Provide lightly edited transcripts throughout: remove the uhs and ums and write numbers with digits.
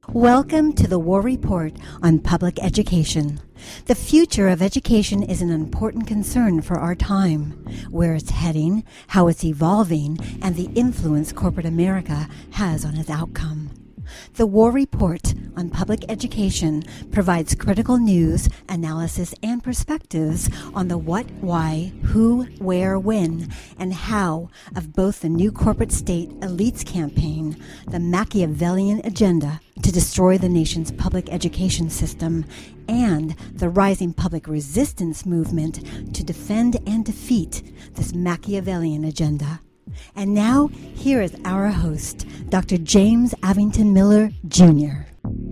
Welcome to the War Report on Public Education. The future of education is an important concern for our time. Where it's heading, how it's evolving, and the influence corporate America has on its outcome. The War Report on Public Education provides critical news, analysis, and perspectives on the what, why, who, where, when, and how of both the new corporate state elites campaign, the Machiavellian agenda to destroy the nation's public education system, and the rising public resistance movement to defend and defeat this Machiavellian agenda. And now, here is our host, Dr. James Avington Miller, Jr.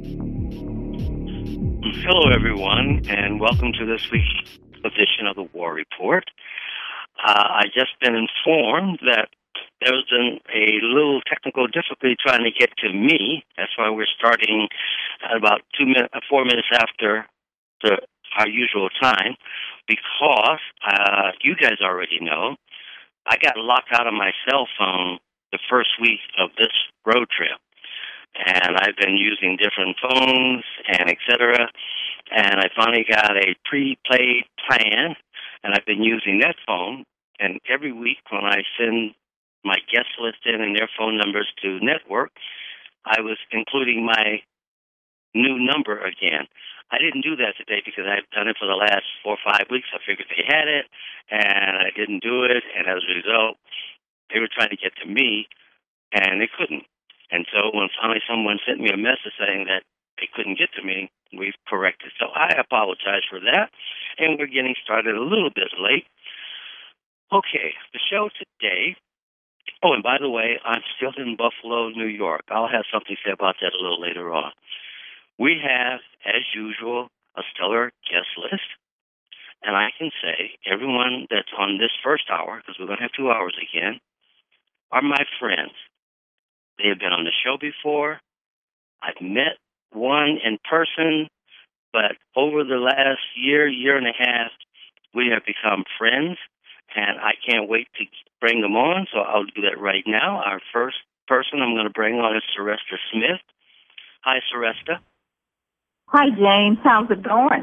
Hello, everyone, and welcome to this week's edition of the War Report. I've just been informed that there's been a little technical difficulty trying to get to me. That's why we're starting at about 4 minutes after our usual time, because you guys already know, I got locked out of my cell phone the first week of this road trip. And I've been using different phones and et cetera. And I finally got a prepaid plan, and I've been using that phone. And every week when I send my guest list in and their phone numbers to network, I was including my new number again. I didn't do that today because I've done it for the last 4 or 5 weeks. I figured they had it, and I didn't do it. And as a result, they were trying to get to me, and they couldn't. And so when finally someone sent me a message saying that they couldn't get to me, we've corrected. So I apologize for that, and we're getting started a little bit late. Okay, the show today. Oh, and by the way, I'm still in Buffalo, New York. I'll have something to say about that a little later on. We have, as usual, a stellar guest list. And I can say everyone that's on this first hour, because we're going to have 2 hours again, are my friends. They have been on the show before. I've met one in person, but over the last year and a half, we have become friends, and I can't wait to bring them on, so I'll do that right now. Our first person I'm going to bring on is Seresta Smith. Hi, Seresta. Hi, James. How's it going?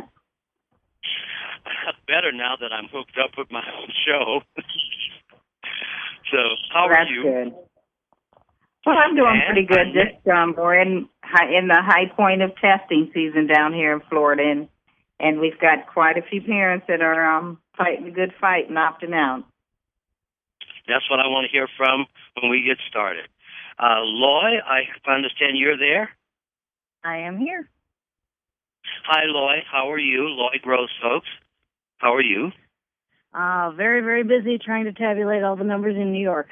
Better now that I'm hooked up with my own show. So, how are you? Good. Well, I'm doing pretty good. We're in the high point of testing season down here in Florida, and we've got quite a few parents that are fighting a good fight and opting out. That's what I want to hear from when we get started. Loy, I understand you're there? I am here. Hi, Loy. How are you? Loy Gross, folks. How are you? Very, very busy trying to tabulate all the numbers in New York.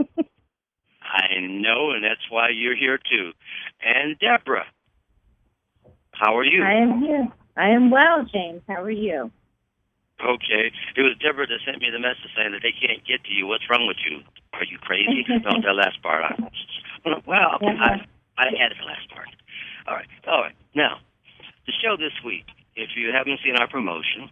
I know, and that's why you're here, too. And Deborah, how are you? I am here. I am well, James. How are you? Okay. It was Deborah that sent me the message saying that they can't get to you. What's wrong with you? Are you crazy? No, that last part. Well, I added the last part. All right. Now, the show this week, if you haven't seen our promotion,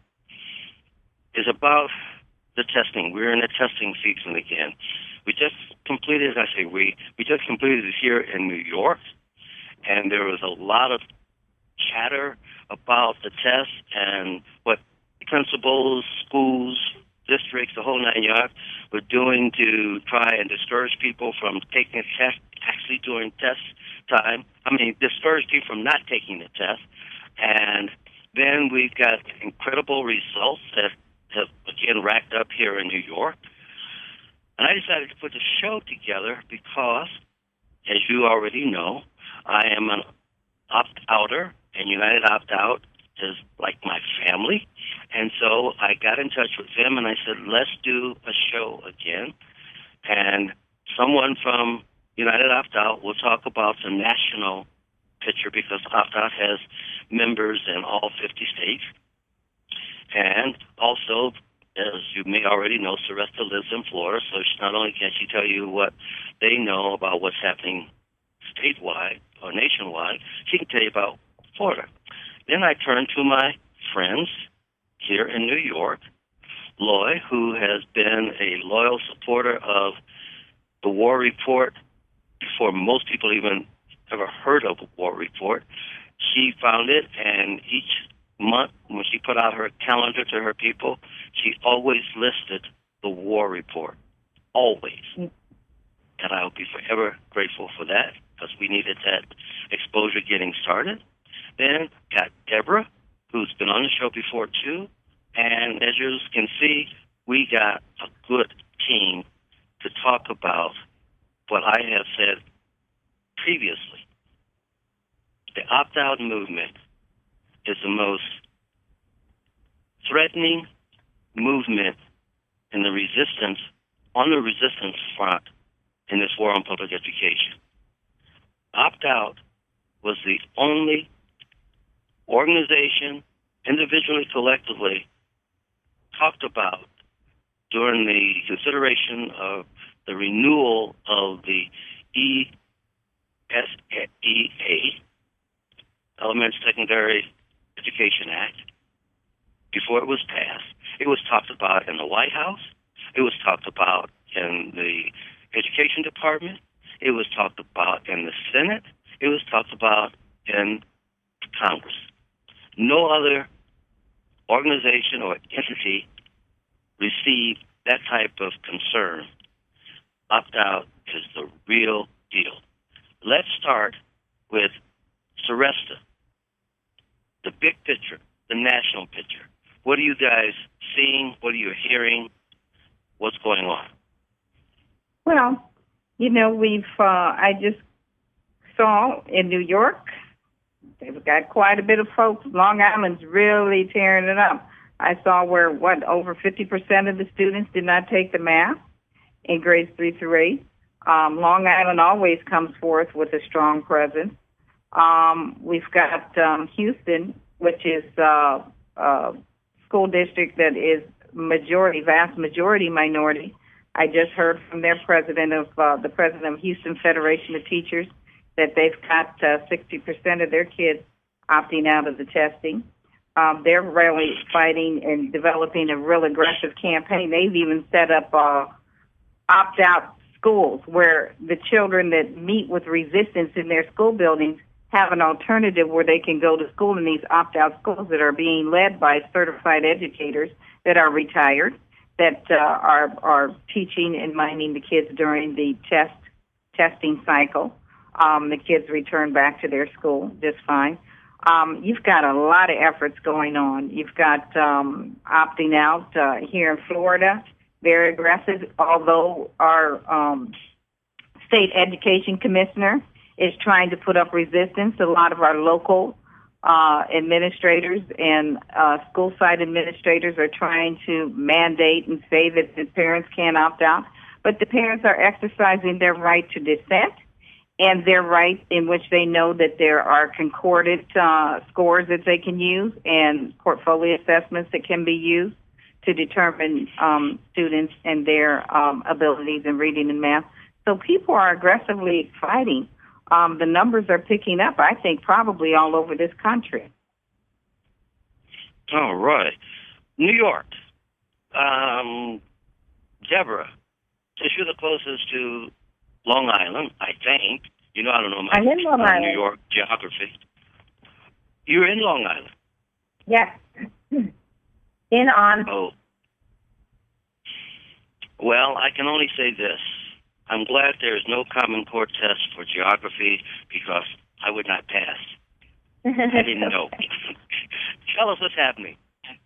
is about the testing. We're in the testing season again. We just completed, we just completed it here in New York, and there was a lot of chatter about the test and what principals, schools, districts, the whole 9 yards were doing to try and discourage people from taking a test, actually during test time. Discourage people from not taking the test. And then we've got incredible results that have, again, racked up here in New York. And I decided to put the show together because, as you already know, I am an opt-outer, and United Opt-Out is like my family. And so I got in touch with them, and I said, let's do a show again. And someone from United Opt-Out will talk about the national picture, because Opt-Out has members in all 50 states. And also, as you may already know, Seresta lives in Florida, so not only can she tell you what they know about what's happening statewide or nationwide, she can tell you about Florida. Then I turned to my friends here in New York, Loy, who has been a loyal supporter of the War Report before most people even ever heard of a war report. She found it, and each month when she put out her calendar to her people, she always listed the war report. Always. And I will be forever grateful for that, because we needed that exposure getting started. Then got Deborah, who's been on the show before too, and as you can see, we got a good team to talk about what I have said previously. The opt-out movement is the most threatening movement in the resistance, on the resistance front in this war on public education. Opt-out was the only organization, individually, collectively, talked about during the consideration of the renewal of the ESEA, Elementary Secondary Education Act, before it was passed. It was talked about in the White House. It was talked about in the Education Department. It was talked about in the Senate. It was talked about in Congress. No other organization or entity received that type of concern. Opt-out is the real deal. Let's start with Seresta, the big picture, the national picture. What are you guys seeing? What are you hearing? What's going on? Well, I just saw in New York, they've got quite a bit of folks. Long Island's really tearing it up. I saw where, over 50% of the students did not take the math in grades 3 through 8. Long Island always comes forth with a strong presence. We've got Houston, which is a school district that is vast majority minority. I just heard from their president of the president of Houston Federation of Teachers that they've got 60% of their kids opting out of the testing. They're really fighting and developing a real aggressive campaign. They've even set up opt-out schools where the children that meet with resistance in their school buildings have an alternative where they can go to school in these opt-out schools that are being led by certified educators that are retired, that are teaching and minding the kids during the testing cycle. The kids return back to their school just fine. You've got a lot of efforts going on. You've got opting out here in Florida, very aggressive, although our state education commissioner is trying to put up resistance. A lot of our local administrators and school site administrators are trying to mandate and say that the parents can't opt out. But the parents are exercising their right to dissent and their right in which they know that there are concordant scores that they can use and portfolio assessments that can be used to determine students and their abilities in reading and math. So people are aggressively fighting. The numbers are picking up, I think, probably all over this country. All right. New York. Deborah, since you're the closest to Long Island, I think. I don't know I'm in Long Island. New York geography. You're in Long Island? Yes. Oh. Well, I can only say this. I'm glad there is no Common Core test for geography because I would not pass. I didn't know. Tell us what's happening.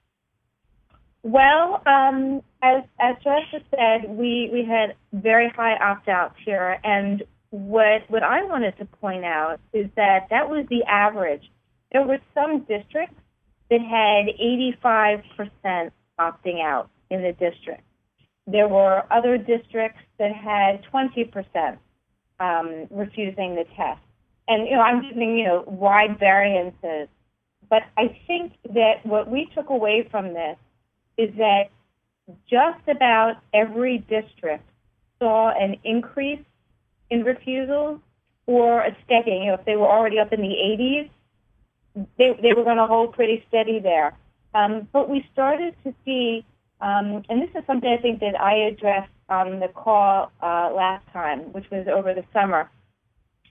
Well, as Teresa said, we had very high opt-outs here, and what I wanted to point out is that was the average. There were some districts that had 85% opting out in the district. There were other districts that had 20% refusing the test. And, I'm giving, wide variances. But I think that what we took away from this is that just about every district saw an increase in refusals or a steady. If they were already up in the 80s, they were going to hold pretty steady there. But we started to see, and this is something I think that I addressed on the call last time, which was over the summer,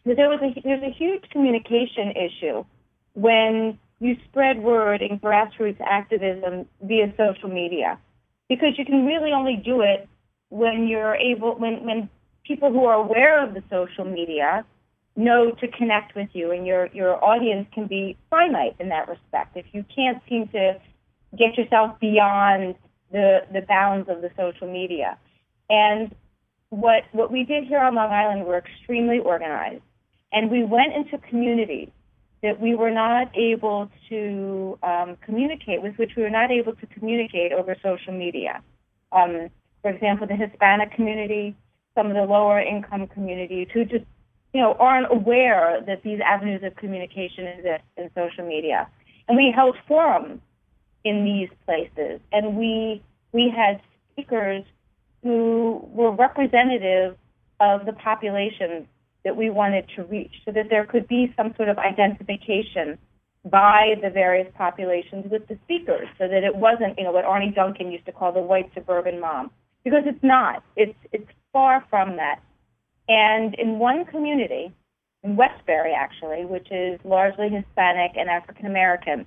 there's a huge communication issue when you spread word in grassroots activism via social media, because you can really only do it when when people who are aware of the social media know to connect with you, and your audience can be finite in that respect. If you can't seem to get yourself beyond the bounds of the social media. And what we did here on Long Island, we're extremely organized. And we went into communities that we were not able to communicate with, which we were not able to communicate over social media. For example, the Hispanic community, some of the lower income communities who just, aren't aware that these avenues of communication exist in social media. And we held forums in these places, and we had speakers who were representative of the population that we wanted to reach, so that there could be some sort of identification by the various populations with the speakers, so that it wasn't, what Arne Duncan used to call the white suburban mom, because it's not. It's far from that. And in one community, in Westbury actually, which is largely Hispanic and African American,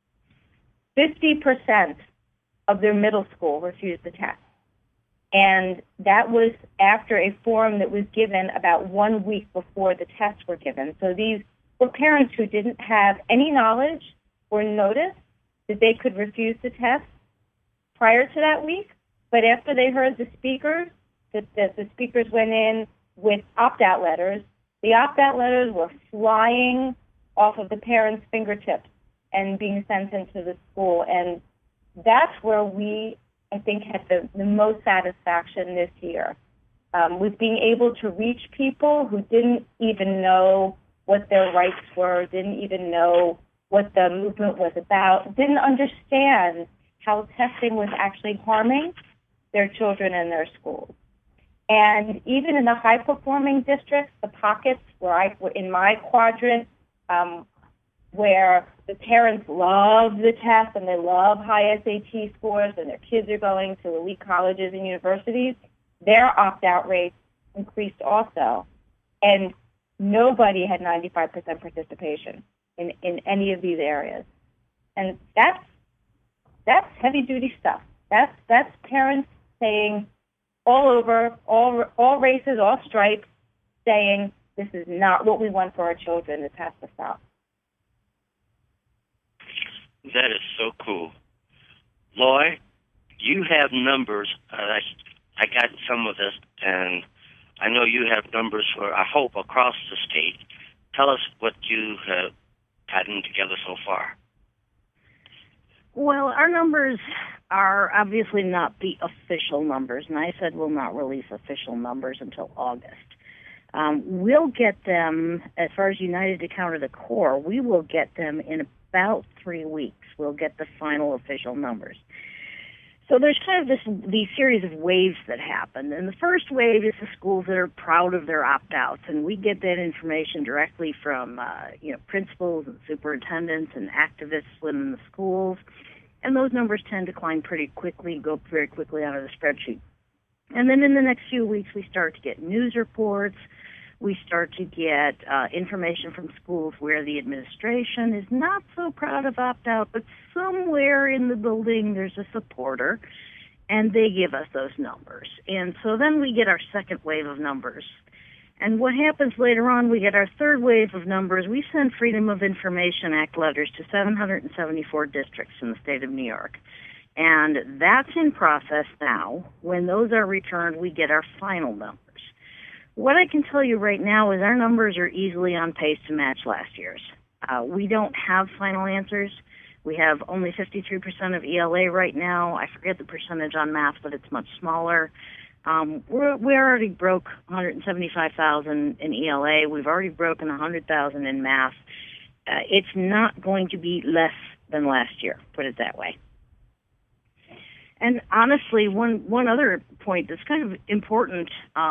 50% of their middle school refused the test. And that was after a form that was given about 1 week before the tests were given. So these were parents who didn't have any knowledge or notice that they could refuse the test prior to that week. But after they heard the speakers, that the speakers went in with opt-out letters, the opt-out letters were flying off of the parents' fingertips and being sent into the school. And that's where we, I think, had the most satisfaction this year, with being able to reach people who didn't even know what their rights were, didn't even know what the movement was about, didn't understand how testing was actually harming their children and their schools. And even in the high-performing districts, the pockets were in my quadrant, where the parents love the test and they love high SAT scores and their kids are going to elite colleges and universities, their opt-out rates increased also. And nobody had 95% participation in any of these areas. And that's heavy-duty stuff. That's parents saying all over, all races, all stripes, saying this is not what we want for our children. This has to stop. That is so cool. Loy, you have numbers. I got some of this, and I know you have numbers for, I hope, across the state. Tell us what you have gotten together so far. Well, our numbers are obviously not the official numbers, and I said we'll not release official numbers until August. We'll get them, as far as United to Counter the Core, we will get them in about 3 weeks. We'll get the final official numbers. So there's kind of these series of waves that happen. And the first wave is the schools that are proud of their opt-outs, and we get that information directly from principals and superintendents and activists within the schools. And those numbers tend to climb pretty quickly, go very quickly out of the spreadsheet. And then in the next few weeks, we start to get news reports. We start to get information from schools where the administration is not so proud of opt-out, but somewhere in the building there's a supporter, and they give us those numbers. And so then we get our second wave of numbers. And what happens later on, we get our third wave of numbers. We send Freedom of Information Act letters to 774 districts in the state of New York. And that's in process now. When those are returned, we get our final numbers. What I can tell you right now is our numbers are easily on pace to match last year's. We don't have final answers. We have only 53% of ELA right now. I forget the percentage on math, but it's much smaller. We already broke 175,000 in ELA. We've already broken 100,000 in math. It's not going to be less than last year, put it that way. And honestly, one other point that's kind of important,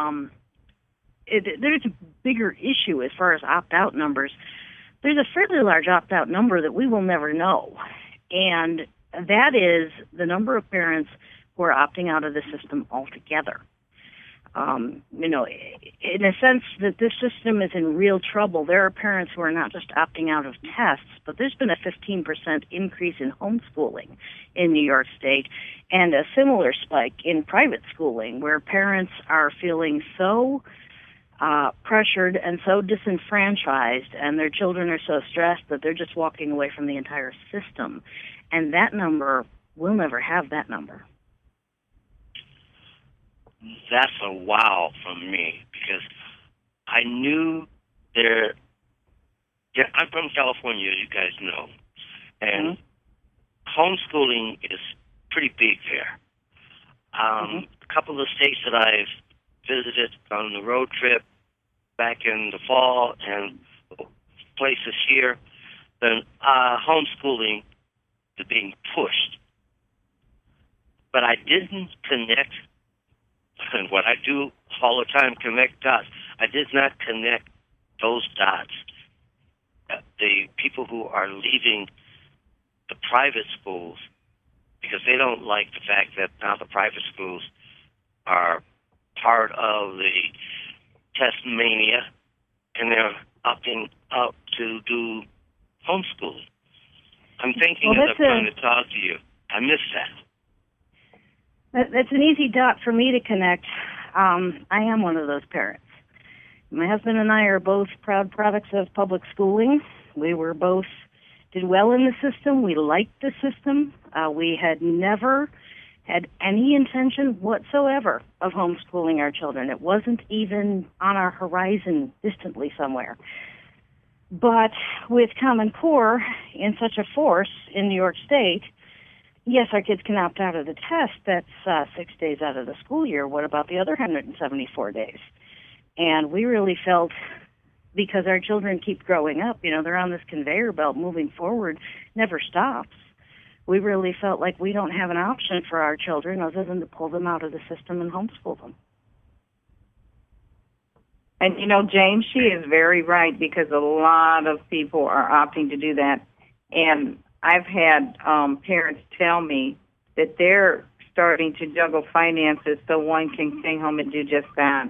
there's a bigger issue as far as opt-out numbers. There's a fairly large opt-out number that we will never know, and that is the number of parents who are opting out of the system altogether. in a sense that this system is in real trouble. There are parents who are not just opting out of tests, but there's been a 15% increase in homeschooling in New York State and a similar spike in private schooling where parents are feeling so pressured and so disenfranchised, and their children are so stressed that they're just walking away from the entire system. And that number, we'll never have that number. That's a wow from me, because I knew there. Yeah, I'm from California, you guys know, and homeschooling is pretty big there. A couple of states that I've visited on the road trip back in the fall and places here, then homeschooling is being pushed. But I didn't connect, and what I do all the time, connect dots. I did not connect those dots. The people who are leaving the private schools because they don't like the fact that now the private schools are part of the test mania, and they're opting out to do homeschooling. I'm thinking as I'm trying to talk to you, I miss that. That's an easy dot for me to connect. I am one of those parents. My husband and I are both proud products of public schooling. We were both did well in the system. We liked the system. We had never had any intention whatsoever of homeschooling our children. It wasn't even on our horizon distantly somewhere. But with Common Core in such a force in New York State, yes, our kids can opt out of the test. That's 6 days out of the school year. What about the other 174 days? And we really felt, because our children keep growing up, they're on this conveyor belt moving forward, never stops. We really felt like we don't have an option for our children other than to pull them out of the system and homeschool them. And, James, she is very right, because a lot of people are opting to do that. And I've had parents tell me that they're starting to juggle finances so one can stay home and do just that.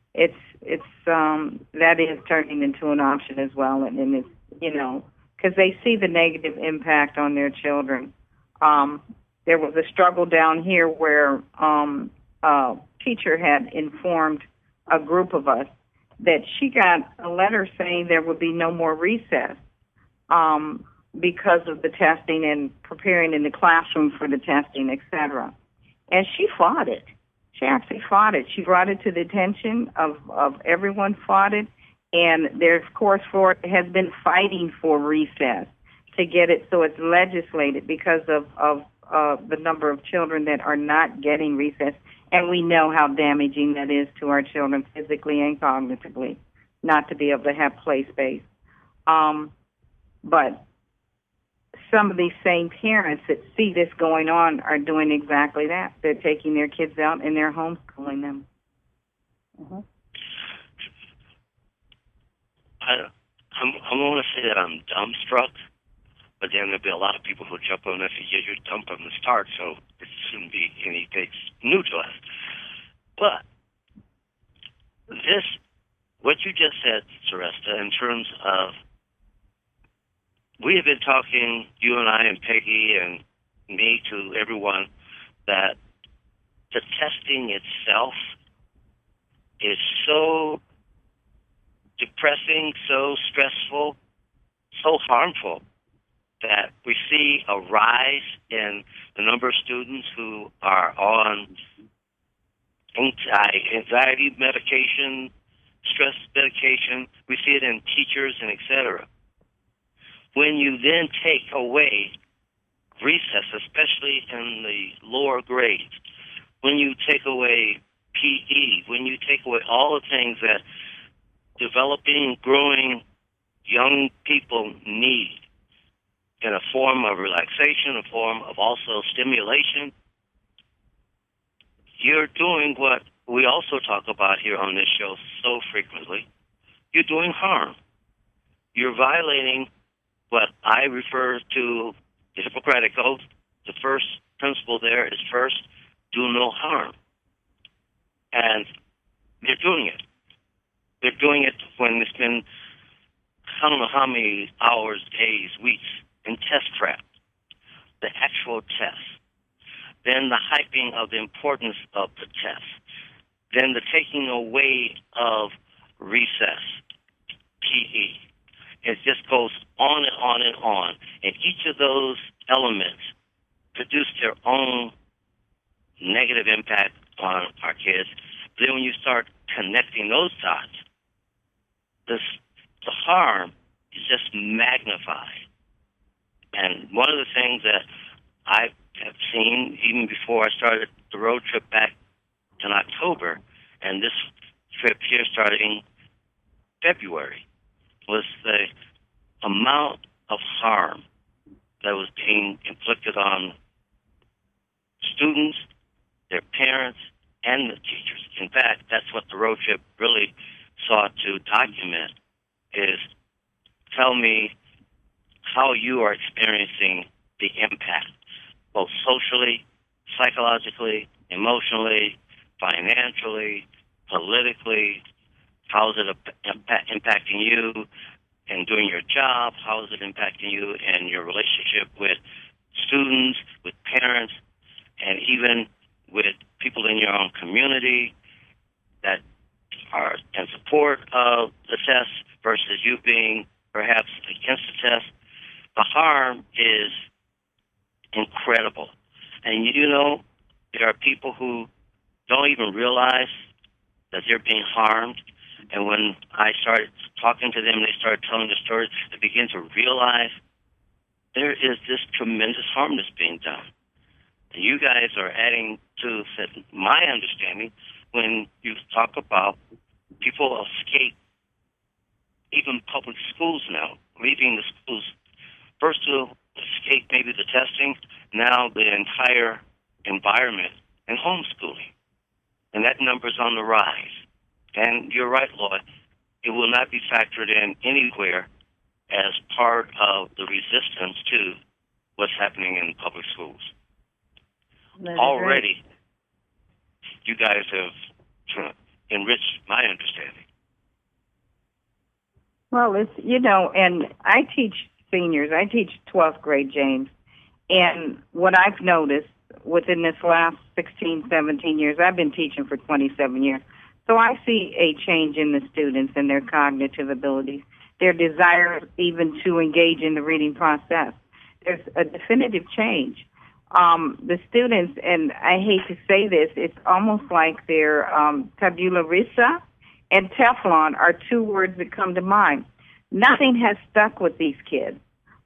That is turning into an option as well, and it's, because they see the negative impact on their children. There was a struggle down here where a teacher had informed a group of us that she got a letter saying there would be no more recess because of the testing and preparing in the classroom for the testing, etc. And she fought it. She actually fought it. She brought it to the attention of everyone, fought it. And there's, of course, Florida has been fighting for recess to get it so it's legislated because of the number of children that are not getting recess. And we know how damaging that is to our children physically and cognitively, not to be able to have play space. But some of these same parents that see this going on are doing exactly that. They're taking their kids out and they're homeschooling them. Mm-hmm. I want to say that I'm dumbstruck, but then there'll be a lot of people who jump on this and say, you're dumb from the start, so it shouldn't be anything new to us. But what you just said, Saresta, in terms of, we have been talking, you and I and Peggy and me, to everyone, that the testing itself is so depressing, so stressful, so harmful, that we see a rise in the number of students who are on anxiety medication, stress medication. We see it in teachers and et cetera. When you then take away recess, especially in the lower grades, when you take away PE, when you take away all the things that developing, growing young people need in a form of relaxation, a form of also stimulation, you're doing what we also talk about here on this show so frequently. You're doing harm. You're violating what I refer to the Hippocratic Oath. The first principle there is first, do no harm. And they're doing it. They're doing it when it's been, I don't know how many hours, days, weeks in test prep, the actual test, then the hyping of the importance of the test, then the taking away of recess, PE. It just goes on and on and on. And each of those elements produce their own negative impact on our kids. Then when you start connecting those dots, the harm is just magnified. And one of the things that I have seen even before I started the road trip back in October, and this trip here starting February, was the amount of harm that was being inflicted on students, their parents, and the teachers. In fact, that's what the road trip really sought to document, is tell me how you are experiencing the impact, both socially, psychologically, emotionally, financially, politically. How is it impacting you in doing your job? How is it impacting you in your relationship with students, with parents, and even with people in your own community that are in support of the test versus you being perhaps against the test? The harm is incredible. And you know, there are people who don't even realize that they're being harmed. And when I started talking to them, they started telling the stories, they begin to realize there is this tremendous harm that's being done. And you guys are adding to my understanding when you talk about people escape even public schools now, leaving the schools, first to escape maybe the testing, now the entire environment and homeschooling. And that number's on the rise. And you're right, Lloyd, it will not be factored in anywhere as part of the resistance to what's happening in public schools. Already, you guys have enriched my understanding. Well, it's, you know, and I teach seniors. I teach 12th grade, James. And what I've noticed within this last 16, 17 years, I've been teaching for 27 years. So I see a change in the students and their cognitive abilities, their desire even to engage in the reading process. There's a definitive change. The students, and I hate to say this, it's almost like they're tabula rasa and Teflon are two words that come to mind. Nothing has stuck with these kids.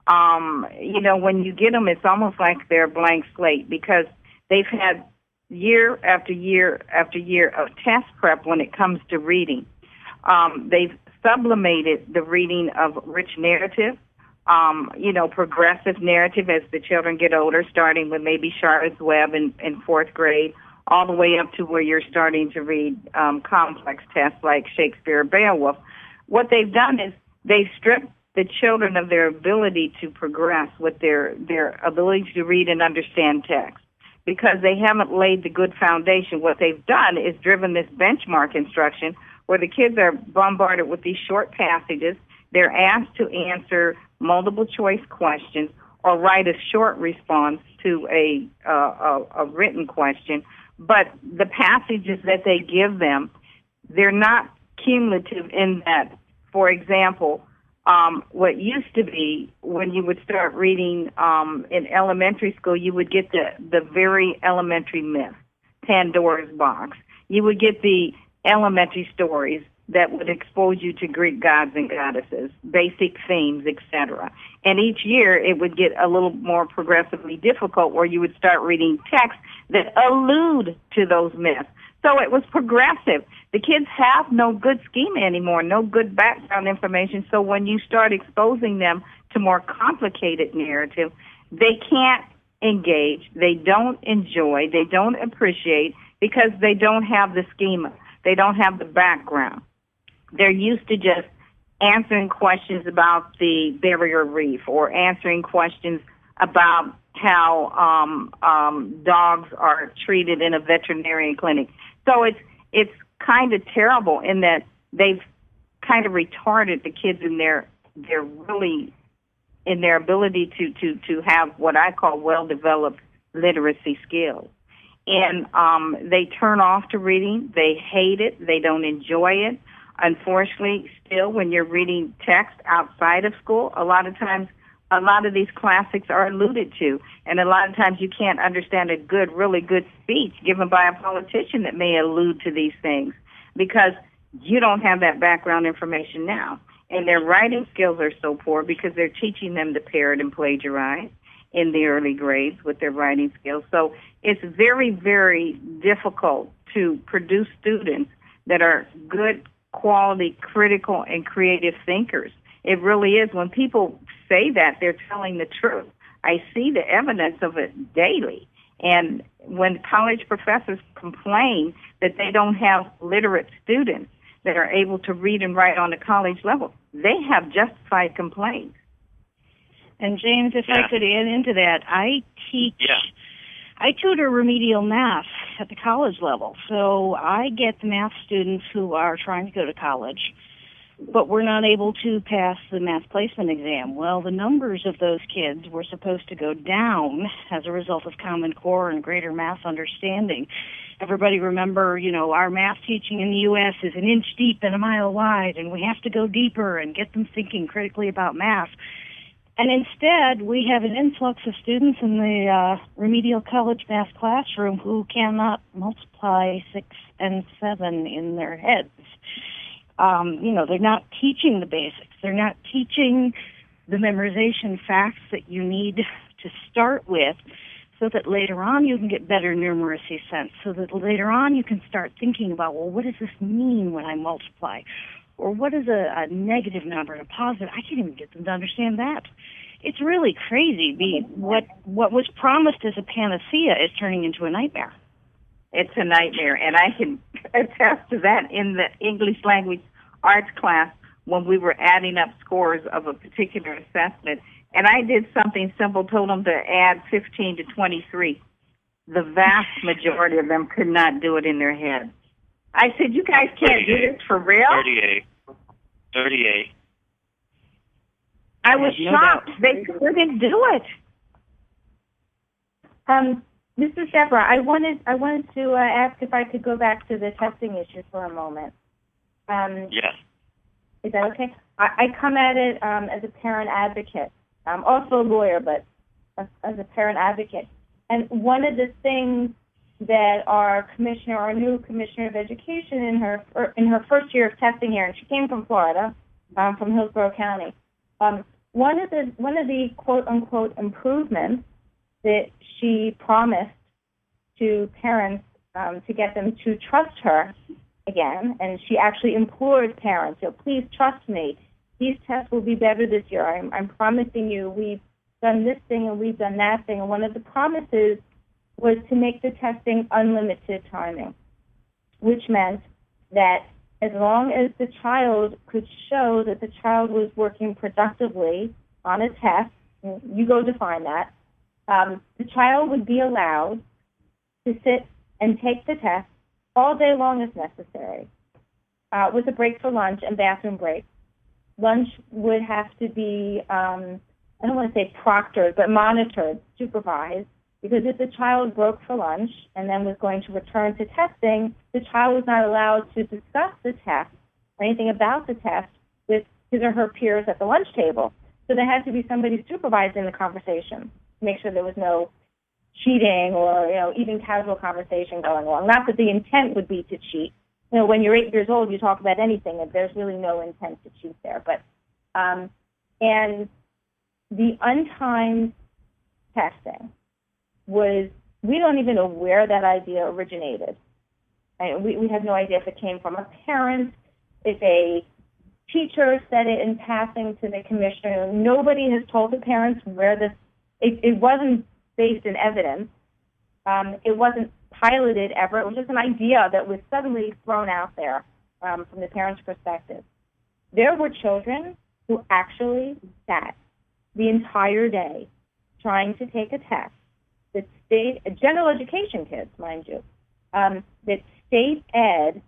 You know, when you get them, it's almost like they're a blank slate because they've had year after year after year of test prep when it comes to reading. They've sublimated the reading of rich narrative, you know, progressive narrative as the children get older, starting with maybe Charlotte's Web in fourth grade, all the way up to where you're starting to read complex tests like Shakespeare or Beowulf. What they've done is they've stripped the children of their ability to progress with their ability to read and understand text because they haven't laid the good foundation. What they've done is driven this benchmark instruction where the kids are bombarded with these short passages. They're asked to answer multiple choice questions or write a short response to a written question. But the passages that they give them, they're not cumulative in that, for example, what used to be when you would start reading in elementary school, you would get the very elementary myth, Pandora's box. You would get the elementary stories that would expose you to Greek gods and goddesses, basic themes, etc. And each year it would get a little more progressively difficult where you would start reading texts that allude to those myths. So it was progressive. The kids have no good schema anymore, no good background information. So when you start exposing them to more complicated narrative, they can't engage, they don't enjoy, they don't appreciate because they don't have the schema. They don't have the background. They're used to just answering questions about the barrier reef or answering questions about how dogs are treated in a veterinarian clinic. So it's kind of terrible in that they've kind of retarded the kids in their really in their ability to have what I call well-developed literacy skills. And they turn off to reading. They hate it. They don't enjoy it. Unfortunately, still, when you're reading text outside of school, a lot of times, a lot of these classics are alluded to. And a lot of times you can't understand a really good speech given by a politician that may allude to these things because you don't have that background information now. And their writing skills are so poor because they're teaching them to parrot and plagiarize in the early grades with their writing skills. So it's very, very difficult to produce students that are good, quality, critical, and creative thinkers. It really is. When people say that, they're telling the truth. I see the evidence of it daily. And when college professors complain that they don't have literate students that are able to read and write on the college level, they have justified complaints. And James, if I could add into that, I tutor remedial math at the college level. So I get the math students who are trying to go to college, but we're not able to pass the math placement exam. Well, the numbers of those kids were supposed to go down as a result of Common Core and greater math understanding. Everybody remember, our math teaching in the U.S. is an inch deep and a mile wide, and we have to go deeper and get them thinking critically about math. And instead, we have an influx of students in the remedial college math classroom who cannot multiply 6 and 7 in their heads. They're not teaching the basics. They're not teaching the memorization facts that you need to start with so that later on you can get better numeracy sense, so that later on you can start thinking about, well, what does this mean when I multiply? Or what is a negative number and a positive? I can't even get them to understand that. It's really crazy. What was promised as a panacea is turning into a nightmare. It's a nightmare, and I can attest to that in the English language arts class when we were adding up scores of a particular assessment. And I did something simple, told them to add 15 to 23. The vast majority of them could not do it in their head. I said, you guys can't do this for real? 38. I was shocked. They couldn't do it. This is Deborah. I wanted to ask if I could go back to the testing issue for a moment. Yes. Is that okay? I come at it as a parent advocate. I'm also a lawyer, but as a parent advocate. And one of the things that our new commissioner of education in her first year of testing here, and she came from Florida, from Hillsborough County. One of the quote unquote improvements that she promised to parents to get them to trust her again, and she actually implored parents, please trust me. These tests will be better this year. I'm promising you. We've done this thing and we've done that thing. And one of the promises was to make the testing unlimited timing, which meant that as long as the child could show that the child was working productively on a test, you go define that, the child would be allowed to sit and take the test all day long as necessary, with a break for lunch and bathroom break. Lunch would have to be, I don't want to say proctored, but monitored, supervised, because if the child broke for lunch and then was going to return to testing, the child was not allowed to discuss the test or anything about the test with his or her peers at the lunch table. So there had to be somebody supervising the conversation to make sure there was no cheating or, even casual conversation going along. Not that the intent would be to cheat. When you're 8 years old, you talk about anything, and there's really no intent to cheat there. But and the untimed testing was, we don't even know where that idea originated. We have no idea if it came from a parent, if a teacher said it in passing to the commissioner. Nobody has told the parents where this, it wasn't based in evidence. It wasn't piloted ever. It was just an idea that was suddenly thrown out there from the parents' perspective. There were children who actually sat the entire day trying to take a test that general education kids, mind you, that state ed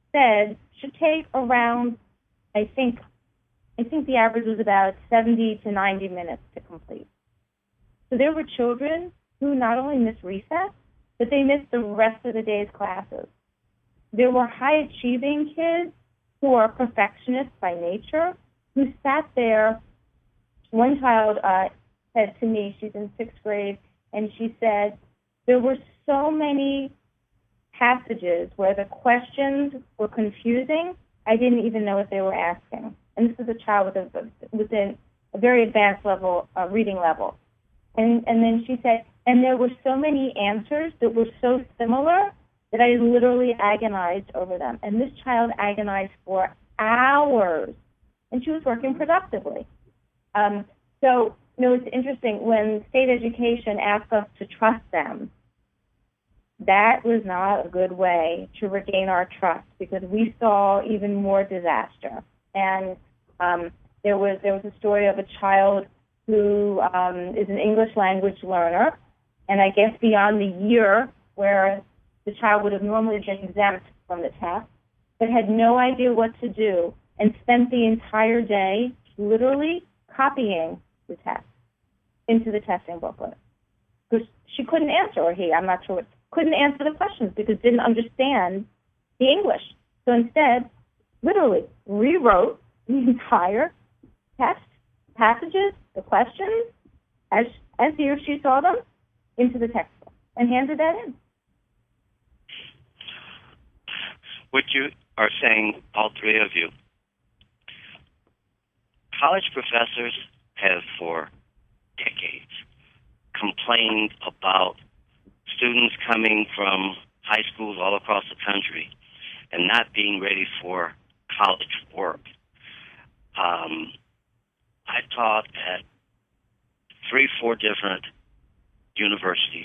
said should take around, I think the average was about 70 to 90 minutes to complete. So there were children who not only missed recess, but they missed the rest of the day's classes. There were high-achieving kids who are perfectionists by nature who sat there. One child said to me, she's in 6th grade, and she said, there were so many passages where the questions were confusing, I didn't even know what they were asking. And this is a child within a very advanced level, reading level. And then she said, and there were so many answers that were so similar that I literally agonized over them. And this child agonized for hours, and she was working productively. So, it's interesting, when state education asked us to trust them, that was not a good way to regain our trust, because we saw even more disaster. And there was a story of a child who is an English language learner, and I guess beyond the year where the child would have normally been exempt from the test, but had no idea what to do, and spent the entire day literally copying the test into the testing booklet. Because she couldn't answer, or he, I'm not sure, couldn't answer the questions because didn't understand the English. So instead, literally rewrote the entire test, passages, the questions, as he or she saw them, into the textbook, and handed that in. What you are saying, all three of you, college professors have for decades complained about students coming from high schools all across the country and not being ready for college work. I taught at 3-4 different universities.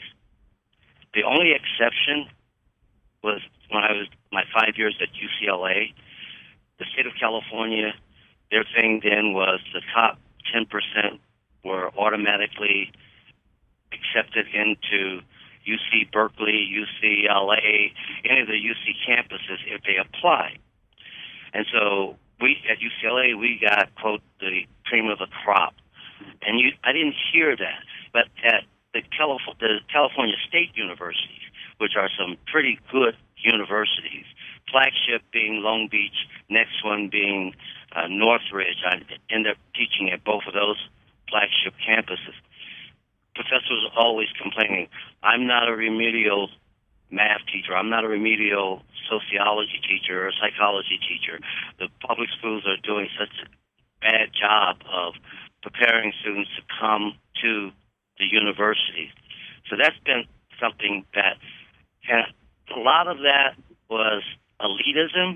The only exception was when I was my 5 years at UCLA. The state of California, their thing then was the top 10% were automatically accepted into UC Berkeley, UCLA, any of the UC campuses if they apply. And so we at UCLA, we got, quote, the cream of the crop. And I didn't hear that. But at the California State Universities, which are some pretty good universities, flagship being Long Beach, next one being Northridge. I ended up teaching at both of those flagship campuses. Professors are always complaining, I'm not a remedial math teacher, I'm not a remedial sociology teacher or psychology teacher. The public schools are doing such a bad job of preparing students to come to the university. So that's been something that, and a lot of that was elitism.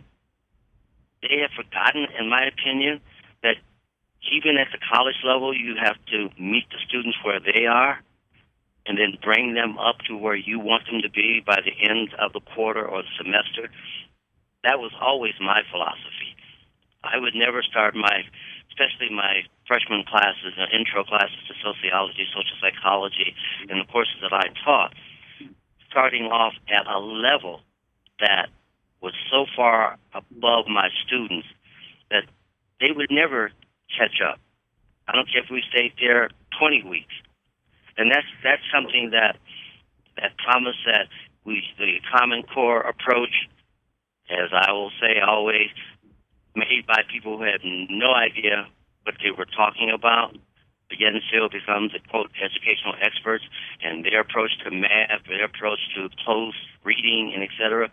They have forgotten, in my opinion, that even at the college level, you have to meet the students where they are and then bring them up to where you want them to be by the end of the quarter or the semester. That was always my philosophy. I would never start especially my freshman classes and intro classes to sociology, social psychology, and the courses that I taught, starting off at a level that was so far above my students that they would never catch up. I don't care if we stayed there 20 weeks. And that's something that promise that the Common Core approach, as I will say always, made by people who had no idea what they were talking about, yet and still becomes the, quote, educational experts, and their approach to math, their approach to close reading, and et cetera.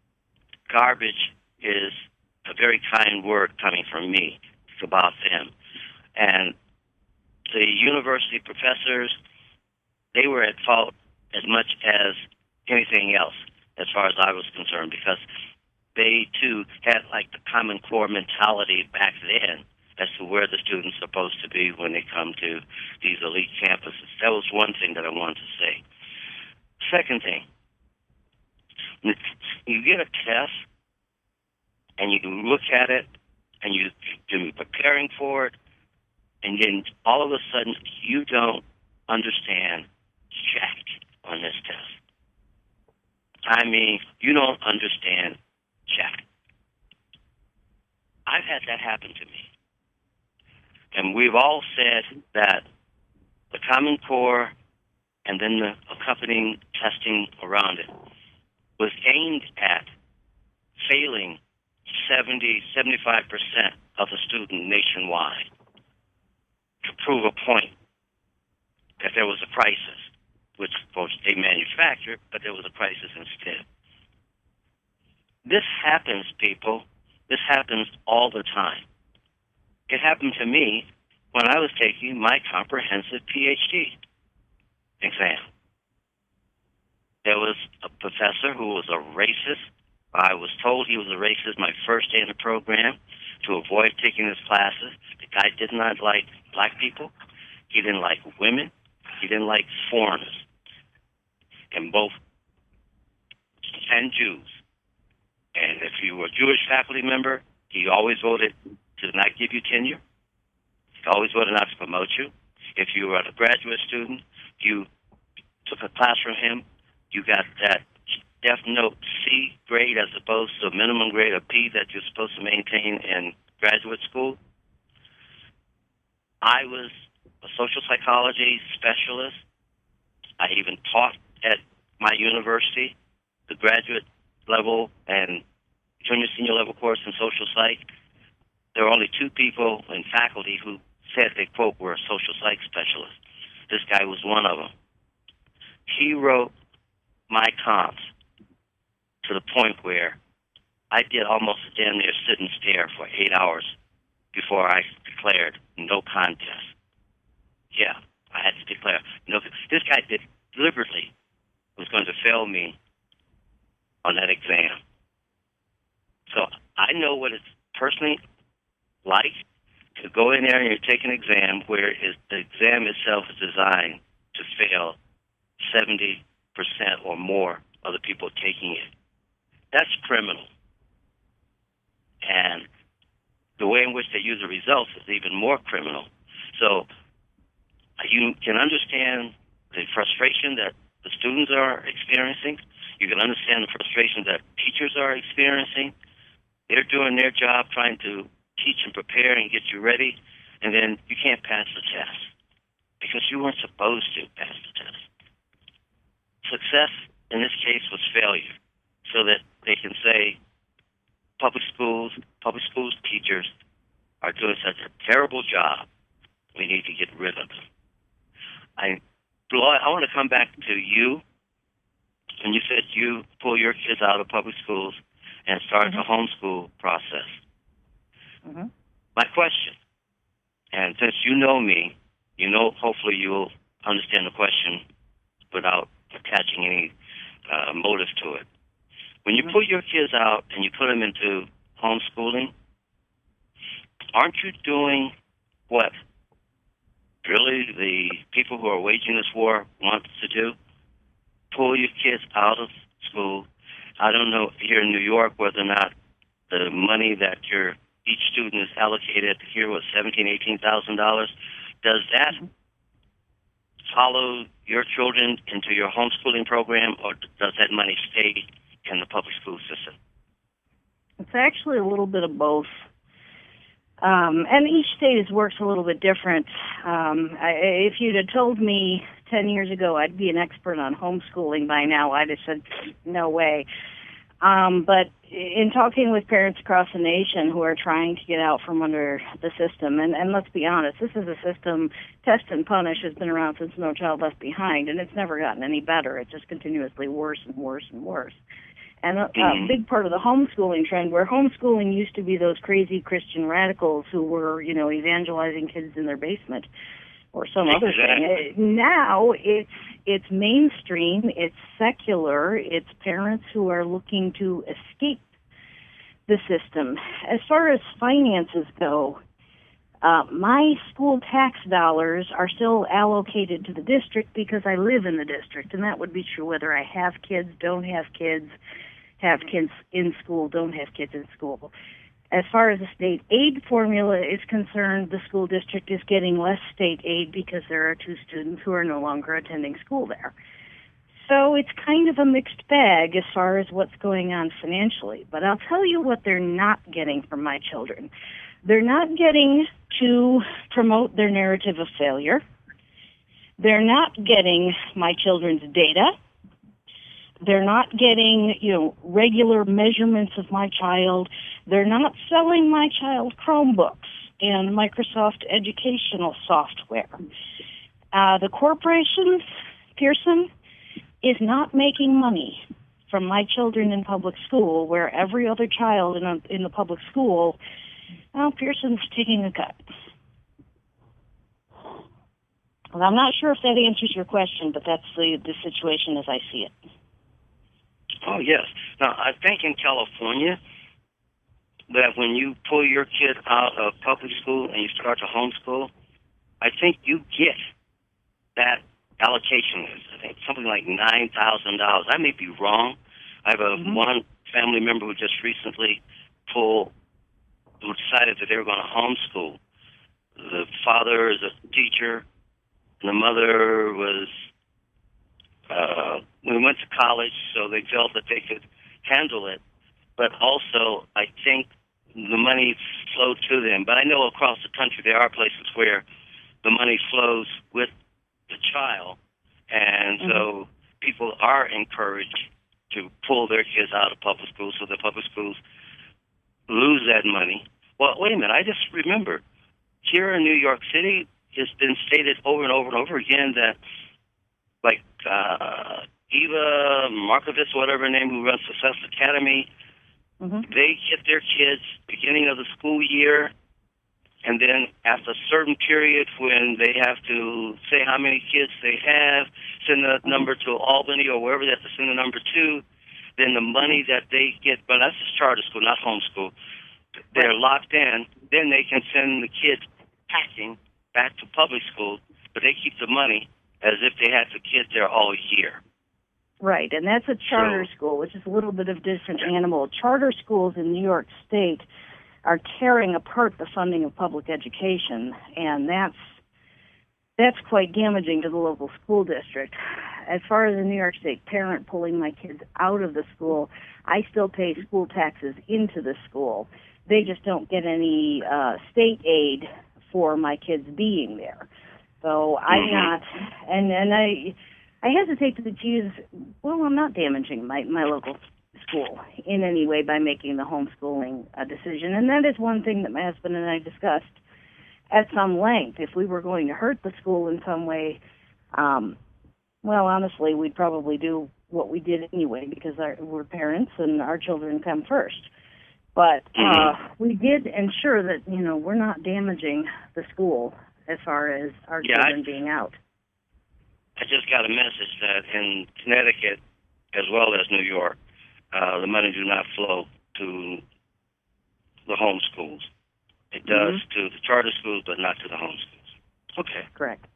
Garbage is a very kind word coming from me. It's about them. And the university professors, they were at fault as much as anything else, as far as I was concerned, because they, too, had like the Common Core mentality back then as to where the students are supposed to be when they come to these elite campuses. That was one thing that I wanted to say. Second thing, you get a test and you look at it and you're preparing for it, and then all of a sudden you don't understand jack on this test. I mean, you don't understand jack. I've had that happen to me. And we've all said that the Common Core and then the accompanying testing around it was aimed at failing 75% of the student nationwide to prove a point that there was a crisis, which, of course, they manufactured, but there was a crisis instead. This happens, people. This happens all the time. It happened to me when I was taking my comprehensive PhD exam. There was a professor who was a racist. I was told he was a racist my first day in the program to avoid taking his classes. The guy did not like black people. He didn't like women. He didn't like foreigners, and both and Jews. And if you were a Jewish faculty member, he always voted to not give you tenure. He always voted not to promote you. If you were a graduate student, you took a class from him, you got that Death Note C grade as opposed to a minimum grade of P that you're supposed to maintain in graduate school. I was a social psychology specialist. I even taught at my university, the graduate level and junior senior level course in social psych. There were only 2 people in faculty who said they, quote, were a social psych specialist. This guy was one of them. He wrote my comps to the point where I did almost a damn near sit and stare for 8 hours before I declared no contest. Yeah, I had to declare no. This guy deliberately was going to fail me on that exam. So I know what it's personally like to go in there and you take an exam where the exam itself is designed to fail 70% or more of the people taking it. That's criminal. And the way in which they use the results is even more criminal. So you can understand the frustration that the students are experiencing. You can understand the frustration that teachers are experiencing. They're doing their job trying to teach and prepare and get you ready, and then you can't pass the test because you weren't supposed to pass the test. Success in this case was failure, so that they can say public schools teachers are doing such a terrible job, we need to get rid of them. I want to come back to you. And you said you pull your kids out of public schools and start the homeschool process. Mm-hmm. My question, and since you know me, hopefully you'll understand the question without attaching any motive to it. When you pull your kids out and you put them into homeschooling, aren't you doing what really the people who are waging this war want to do? Pull your kids out of school. I don't know here in New York whether or not the money that each student is allocated here was $17,000, $18,000. Does that follow your children into your homeschooling program, or does that money stay in the public school system? It's actually a little bit of both. And each state works a little bit different. If you'd have told me 10 years ago I'd be an expert on homeschooling by now, I'd have said, no way. But in talking with parents across the nation who are trying to get out from under the system, and let's be honest, this is a system, test and punish, has been around since No Child Left Behind, and it's never gotten any better. It's just continuously worse and worse and worse. And a big part of the homeschooling trend, where homeschooling used to be those crazy Christian radicals who were, evangelizing kids in their basement or some other thing. Now it's mainstream, it's secular, it's parents who are looking to escape the system. As far as finances go, my school tax dollars are still allocated to the district because I live in the district, and that would be true whether I have kids, don't have kids in school, don't have kids in school. As far as the state aid formula is concerned, the school district is getting less state aid because there are 2 students who are no longer attending school there. So it's kind of a mixed bag as far as what's going on financially. But I'll tell you what they're not getting from my children. They're not getting to promote their narrative of failure. They're not getting my children's data. They're not getting, regular measurements of my child. They're not selling my child Chromebooks and Microsoft educational software. The corporations, Pearson, is not making money from my children in public school, where every other child in the public school, Pearson's taking a cut. Well, I'm not sure if that answers your question, but that's the situation as I see it. Oh, yes. Now, I think in California that when you pull your kid out of public school and you start to homeschool, I think you get that allocation. I think something like $9,000. I may be wrong. I have one family member who just recently who decided that they were going to homeschool. The father is a teacher, and the mother was we went to college, so they felt that they could handle it. But also, I think the money flowed to them. But I know across the country there are places where the money flows with the child, and so people are encouraged to pull their kids out of public schools so the public schools lose that money. Well, wait a minute. I just remember here in New York City, it's been stated over and over and over again that, like, Eva Markovitz, whatever her name, who runs Success Academy, they get their kids beginning of the school year, and then after a certain period when they have to say how many kids they have, send the number to Albany or wherever they have to send the number to, then the money that they get, but that's just charter school, not homeschool, they're locked in, then they can send the kids packing back to public school, but they keep the money as if they had the kids there all year. Right, and that's a charter school, which is a little bit of a different animal. Charter schools in New York State are tearing apart the funding of public education, and that's quite damaging to the local school district. As far as a New York State parent pulling my kids out of the school, I still pay school taxes into the school. They just don't get any state aid for my kids being there. So I'm not, and I hesitate to use, I'm not damaging my local school in any way by making the homeschooling decision. And that is one thing that my husband and I discussed at some length. If we were going to hurt the school in some way, honestly, we'd probably do what we did anyway because we're parents and our children come first. But we did ensure that, we're not damaging the school as far as our children being out. I just got a message that in Connecticut, as well as New York, the money do not flow to the home schools. It does to the charter schools, but not to the home schools. Okay. Correct.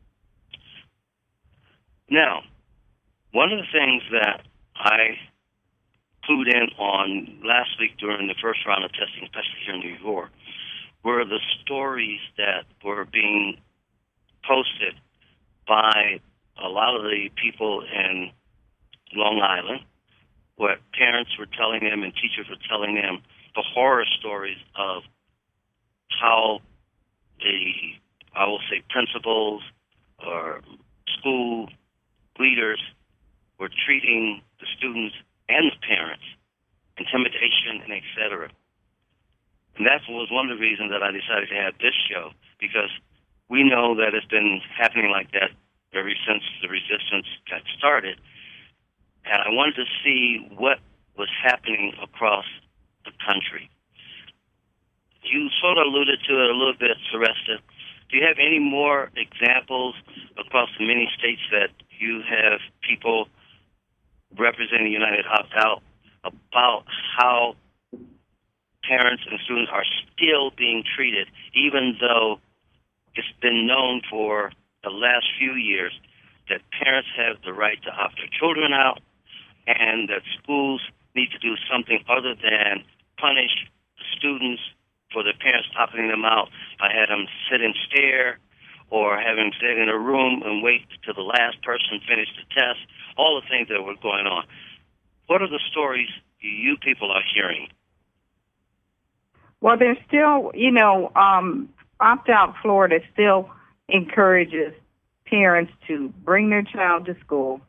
Now, one of the things that I clued in on last week during the first round of testing, especially here in New York, were the stories that were being posted by a lot of the people in Long Island, where parents were telling them and teachers were telling them the horror stories of how I will say principals or school leaders were treating the students and the parents, intimidation and et cetera. And that was one of the reasons that I decided to have this show, because we know that it's been happening like that ever since the resistance got started. And I wanted to see what was happening across the country. You sort of alluded to it a little bit, Seresta. Do you have any more examples across the many states that you have people representing United Opt-out about how parents and students are still being treated, even though it's been known for the last few years that parents have the right to opt their children out and that schools need to do something other than punish the students for their parents opting them out by having them sit and stare or having to sit in a room and wait till the last person finished the test, all the things that were going on. What are the stories you people are hearing? Well, there's still, Opt-Out Florida still encourages parents to bring their child to school,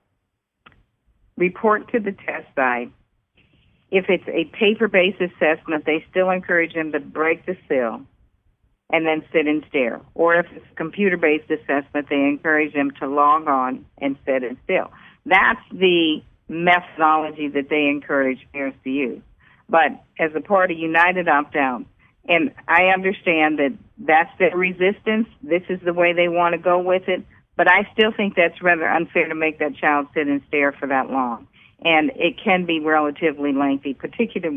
report to the test site. If it's a paper-based assessment, they still encourage them to break the seal and then sit and stare. Or if it's a computer-based assessment, they encourage them to log on and sit and still. That's the methodology that they encourage parents to use. But as a part of United Opt-Out, and I understand that that's their resistance, this is the way they want to go with it, but I still think that's rather unfair to make that child sit and stare for that long. And it can be relatively lengthy, particularly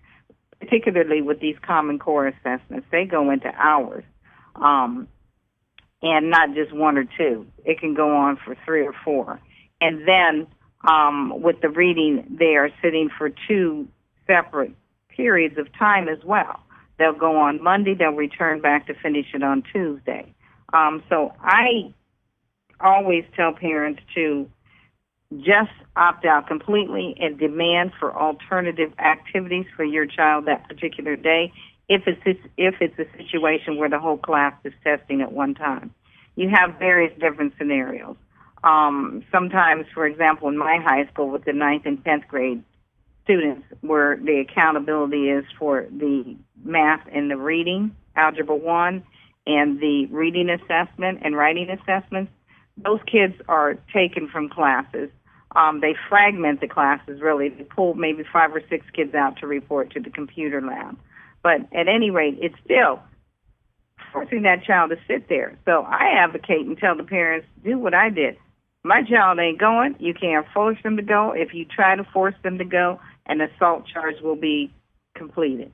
with these Common Core assessments. They go into hours, and not just one or two. It can go on for 3 or 4. And then with the reading, they are sitting for 2 separate periods of time as well. They'll go on Monday, they'll return back to finish it on Tuesday. So I always tell parents to just opt out completely and demand for alternative activities for your child that particular day if it's a situation where the whole class is testing at one time. You have various different scenarios. Sometimes, for example, in my high school with the 9th and 10th grade students, where the accountability is for the math and the reading, Algebra 1, and the reading assessment and writing assessments, those kids are taken from classes. They fragment the classes, really. They pull maybe 5 or 6 kids out to report to the computer lab. But at any rate, it's still forcing that child to sit there. So I advocate and tell the parents, do what I did. My child ain't going. You can't force them to go. If you try to force them to go, an assault charge will be completed.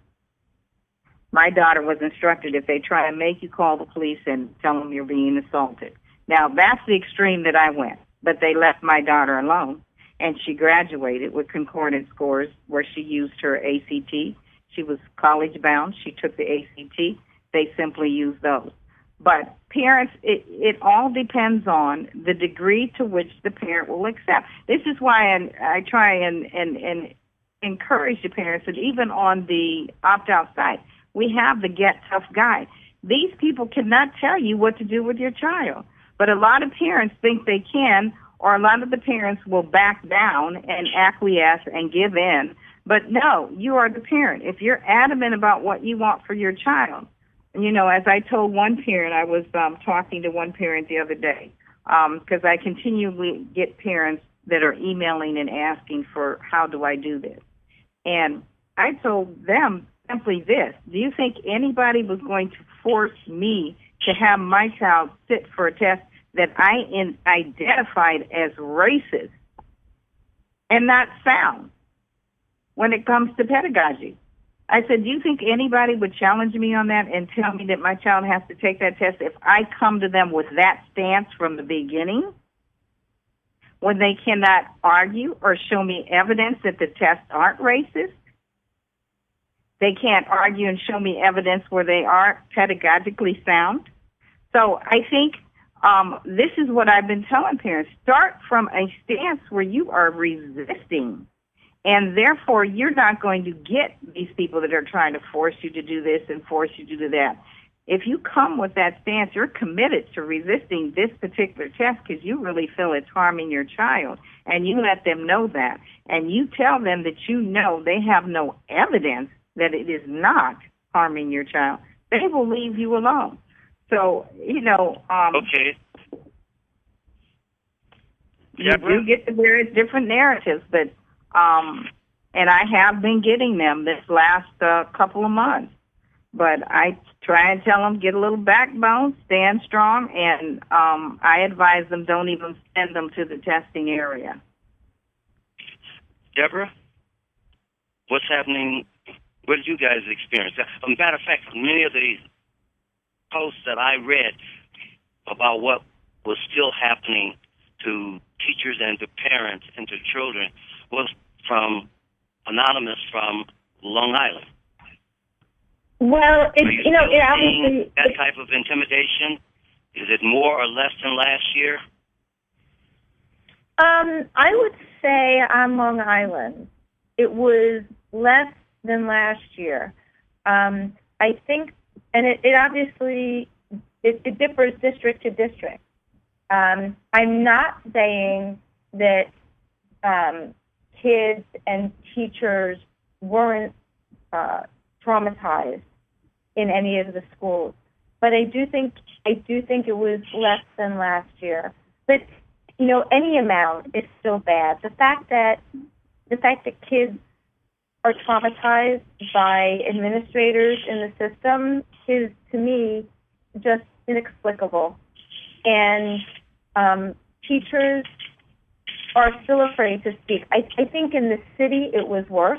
My daughter was instructed, if they try to make you call the police and tell them you're being assaulted. Now, that's the extreme that I went, but they left my daughter alone, and she graduated with concordant scores where she used her ACT. She was college-bound. She took the ACT. They simply used those. But parents, it all depends on the degree to which the parent will accept. This is why I try and encourage the parents that even on the opt-out site, we have the Get Tough guide. These people cannot tell you what to do with your child. But a lot of parents think they can, or a lot of the parents will back down and acquiesce and give in. But no, you are the parent. If you're adamant about what you want for your child, as I told one parent, I was talking to one parent the other day, because I continually get parents that are emailing and asking for how do I do this. And I told them simply this: do you think anybody was going to force me to have my child sit for a test that I identified as racist and not sound when it comes to pedagogy? I said, do you think anybody would challenge me on that and tell me that my child has to take that test if I come to them with that stance from the beginning, when they cannot argue or show me evidence that the tests aren't racist? They can't argue and show me evidence where they are pedagogically sound. So I think this is what I've been telling parents. Start from a stance where you are resisting, and therefore you're not going to get these people that are trying to force you to do this and force you to do that. If you come with that stance, you're committed to resisting this particular test because you really feel it's harming your child, and you let them know that, and you tell them that they have no evidence that it is not harming your child, they will leave you alone. So, okay. You do get the various different narratives, but and I have been getting them this last couple of months. But I try and tell them, get a little backbone, stand strong, and I advise them, don't even send them to the testing area. Deborah, what's happening? What did you guys experience? As a matter of fact, many of the posts that I read about what was still happening to teachers and to parents and to children was from anonymous from Long Island. Well, seeing that type of intimidation Is it more or less than last year? I would say on Long Island, it was less than last year. I think, and it obviously, it differs district to district. I'm not saying that kids and teachers weren't traumatized in any of the schools, but I do think it was less than last year. But you know, any amount is still bad. The fact that kids are traumatized by administrators in the system is, to me, just inexplicable. And teachers are still afraid to speak. I think in the city it was worse.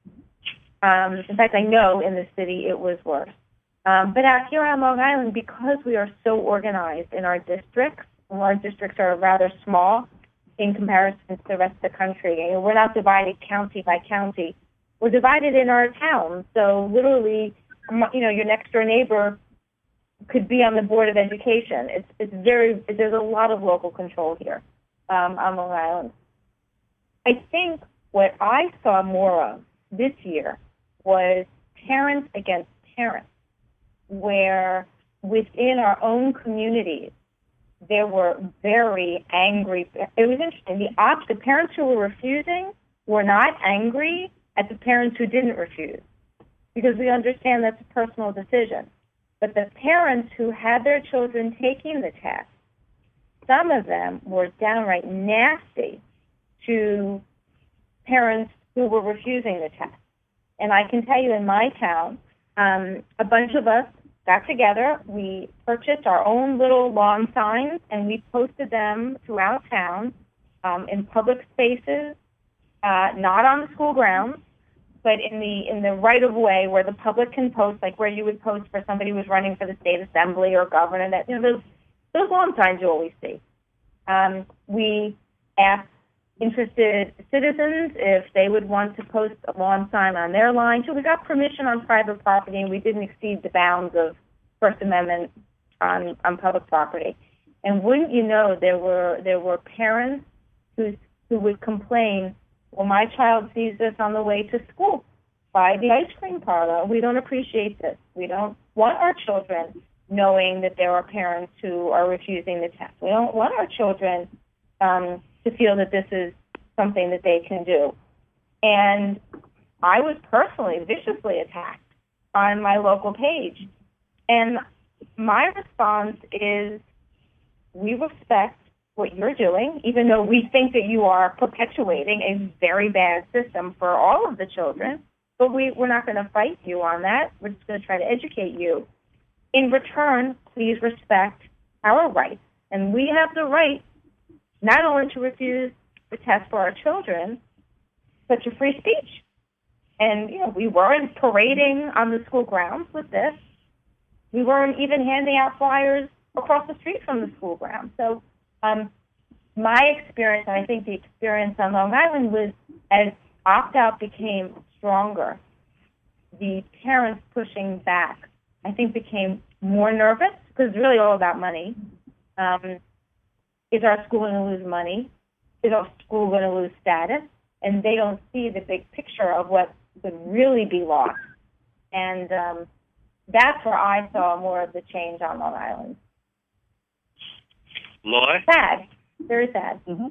In fact, I know in the city it was worse. But out here on Long Island, because we are so organized in our districts are rather small in comparison to the rest of the country. And we're not divided county by county. We're divided in our town. So literally, you know, your next door neighbor could be on the Board of Education. There's a lot of local control here on Long Island. I think what I saw more of this year was parents against parents, where within our own communities, there were very angry. It was interesting. The parents who were refusing were not angry at the parents who didn't refuse, because we understand that's a personal decision. But the parents who had their children taking the test, some of them were downright nasty to parents who were refusing the test. And I can tell you in my town, a bunch of us got together, we purchased our own little lawn signs, and we posted them throughout town in public spaces, not on the school grounds, but in the right-of-way where the public can post, like where you would post for somebody who was running for the state assembly or governor. That, you know, those lawn signs you always see. We asked interested citizens if they would want to post a lawn sign on their line. So we got permission on private property, and we didn't exceed the bounds of First Amendment on public property. And wouldn't you know, there were parents who would complain, well, my child sees this on the way to school by the ice cream parlor. We don't appreciate this. We don't want our children knowing that there are parents who are refusing the test. We don't want our children to feel that this is something that they can do. And I was personally viciously attacked on my local page. And my response is, we respect what you're doing, even though we think that you are perpetuating a very bad system for all of the children. But we're not going to fight you on that. We're just going to try to educate you. In return, please respect our rights. And we have the right not only to refuse the test for our children, but to free speech. And, you know, we weren't parading on the school grounds with this. We weren't even handing out flyers across the street from the school grounds. So my experience, and I think the experience on Long Island, was as opt-out became stronger, the parents pushing back, I think, became more nervous, because it's really all about money. Is our school going to lose money? Is our school going to lose status? And they don't see the big picture of what would really be lost. And that's where I saw more of the change on Long Island. Loy? Sad. Very sad. Mm-hmm.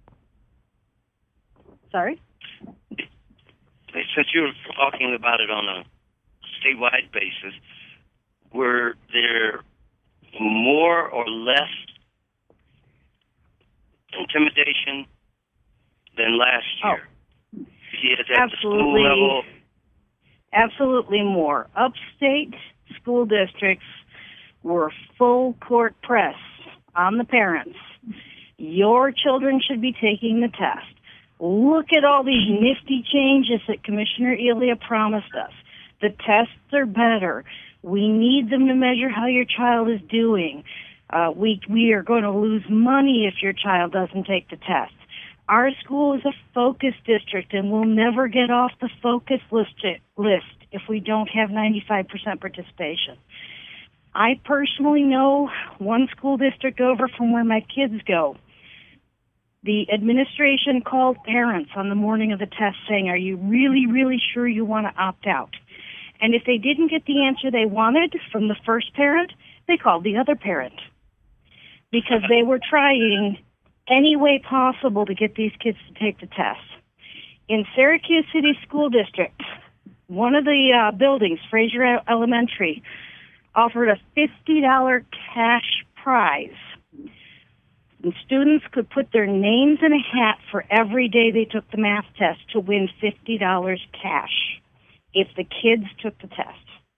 Sorry? Since you were talking about it on a statewide basis, were there more or less intimidation than last year? At the school level? Absolutely more. Upstate school districts were full court press on the parents. Your children should be taking the test. Look at all these nifty changes that Commissioner Elia promised us. The tests are better. We need them to measure how your child is doing. We are going to lose money if your child doesn't take the test. Our school is a focus district, and we'll never get off the focus list if we don't have 95% participation. I personally know one school district over from where my kids go. The administration called parents on the morning of the test saying, are you really, really sure you want to opt out? And if they didn't get the answer they wanted from the first parent, they called the other parent because they were trying any way possible to get these kids to take the test. In Syracuse City School District, one of the buildings, Fraser Elementary, offered a $50 cash prize. And students could put their names in a hat for every day they took the math test to win $50 cash if the kids took the test.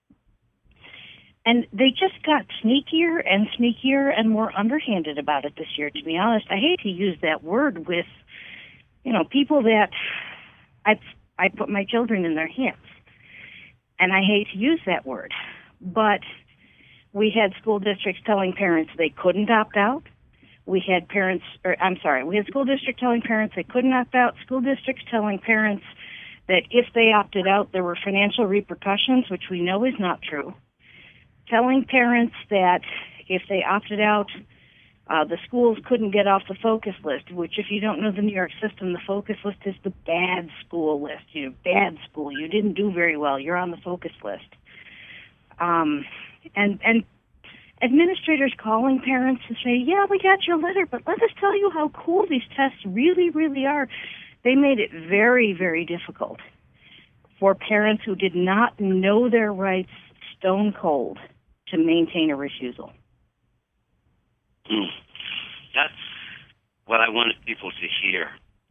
And they just got sneakier and sneakier and more underhanded about it this year, to be honest. I hate to use that word with, people that I put my children in their hands. And I hate to use that word. But we had school districts telling parents they couldn't opt out. We had school districts telling parents they couldn't opt out, school districts telling parents that if they opted out, there were financial repercussions, which we know is not true. Telling parents that if they opted out, the schools couldn't get off the focus list, which if you don't know the New York system, the focus list is the bad school list. Bad school. You didn't do very well. You're on the focus list. And administrators calling parents to say, yeah, we got your letter, but let us tell you how cool these tests really, really are. They made it very, very difficult for parents who did not know their rights stone cold to maintain a refusal. That's what I wanted people to hear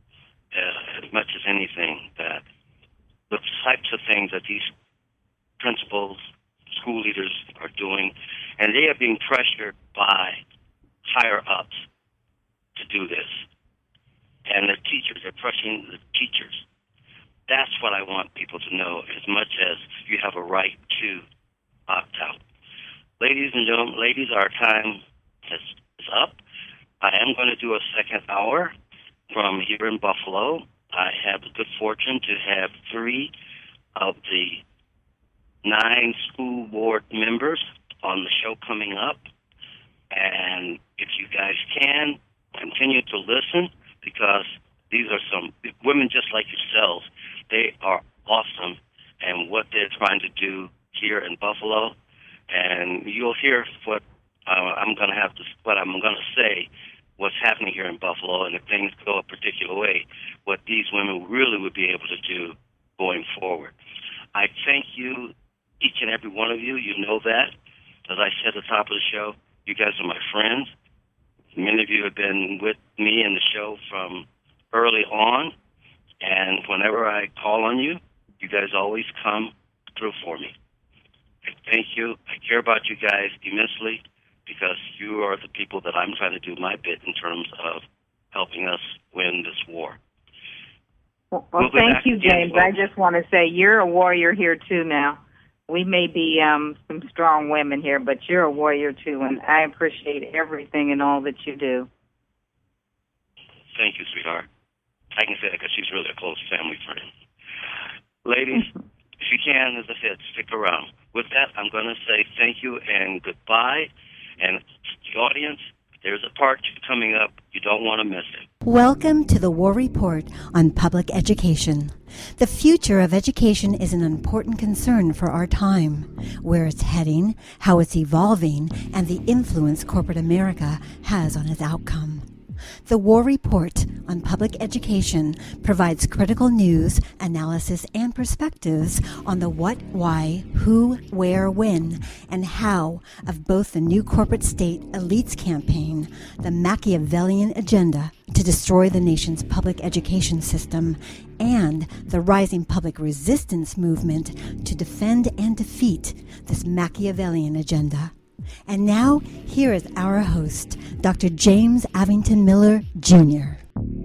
as much as anything, that the types of things that these principals, school leaders are doing, and they are being pressured by higher-ups to do this. And the teachers are pressuring the teachers. That's what I want people to know, as much as you have a right to opt out. Ladies and gentlemen, our time is up. I am going to do a second hour from here in Buffalo. I have the good fortune to have 3 of the 9 school board members on the show coming up. And if you guys can, continue to listen, because these are some women just like yourselves. They are awesome, and what they're trying to do here in Buffalo. And you'll hear what I'm going to say, what's happening here in Buffalo, and if things go a particular way, what these women really would be able to do going forward. I thank you, each and every one of you. You know that. As I said at the top of the show, you guys are my friends. Many of you have been with me in the show from early on, and whenever I call on you, you guys always come through for me. I thank you. I care about you guys immensely, because you are the people that I'm trying to do my bit in terms of helping us win this war. Well, thank you, James. I just want to say you're a warrior here, too, now. We may be some strong women here, but you're a warrior, too, and I appreciate everything and all that you do. Thank you, sweetheart. I can say that because she's really a close family friend. Ladies, if you can, as I said, stick around. With that, I'm going to say thank you and goodbye. And the audience, there's a part coming up. You don't want to miss it. Welcome to the War Report on Public Education. The future of education is an important concern for our time. Where it's heading, how it's evolving, and the influence corporate America has on its outcome. The War Report on Public Education provides critical news, analysis, and perspectives on the what, why, who, where, when, and how of both the new corporate state elites campaign, the Machiavellian agenda to destroy the nation's public education system, and the rising public resistance movement to defend and defeat this Machiavellian agenda. And now, here is our host, Dr. James Avington Miller, Jr.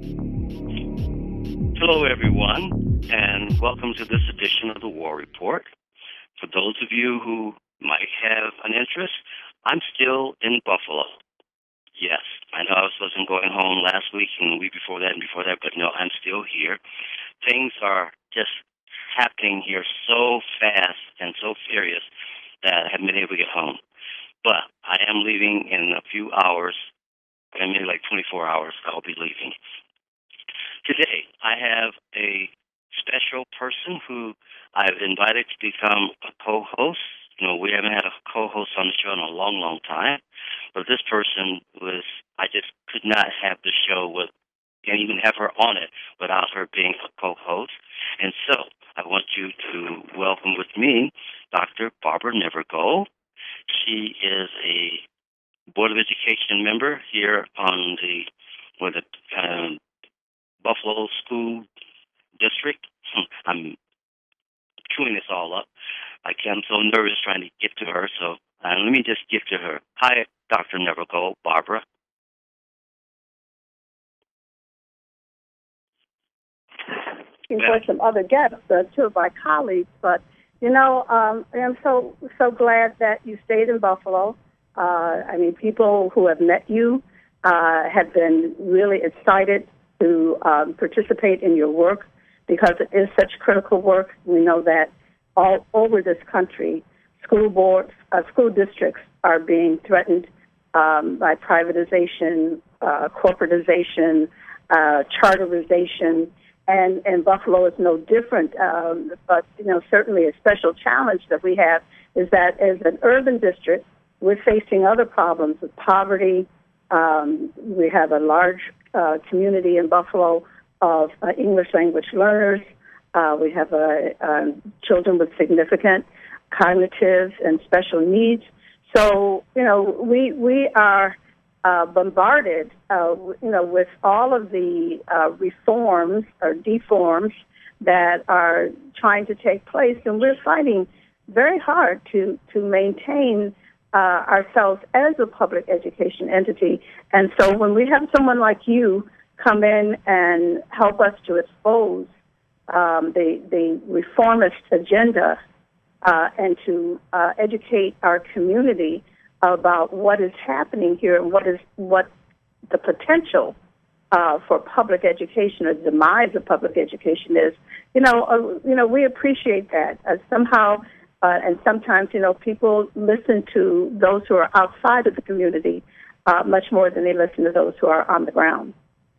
Hello, everyone, and welcome to this edition of the War Report. For those of you who might have an interest, I'm still in Buffalo. Yes, I know I wasn't going home last week and the week before that, but no, I'm still here. Things are just happening here so fast and so furious that I haven't been able to get home. but I am leaving in a few hours, and maybe like 24 hours, I'll be leaving. Today, I have a special person who I've invited to become a co-host. You know, we haven't had a co-host on the show in a long, long time, but this person I just could not have the show and even have her on it without her being a co-host. And so I want you to welcome with me Dr. Barbara Nevergold. She is a Board of Education member here on the Buffalo School District. I'm chewing this all up. I'm so nervous trying to get to her, so let me just get to her. Hi, Dr. Nevergold, Barbara. For some other guests, two of my colleagues, but I'm so glad that you stayed in Buffalo. I mean, people who have met you have been really excited to participate in your work because it is such critical work. We know that all over this country, school districts are being threatened by privatization, corporatization, charterization, and Buffalo is no different. But certainly a special challenge that we have is that as an urban district, we're facing other problems with poverty. We have a large community in Buffalo of English language learners. We have children with significant cognitive and special needs. So, we are bombarded, with all of the reforms or deforms that are trying to take place, and we're fighting very hard to maintain ourselves as a public education entity. And so when we have someone like you come in and help us to expose the reformist agenda and to educate our community about what is happening here and what the potential for public education or the demise of public education is, we appreciate that somehow. And sometimes, people listen to those who are outside of the community much more than they listen to those who are on the ground.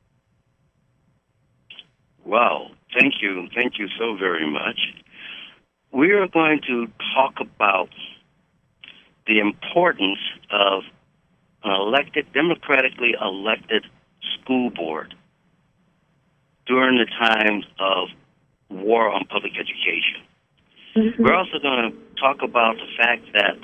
Wow. Thank you. Thank you so very much. We are going to talk about the importance of an democratically elected school board during the times of war on public education. Mm-hmm. We're also going to talk about the fact that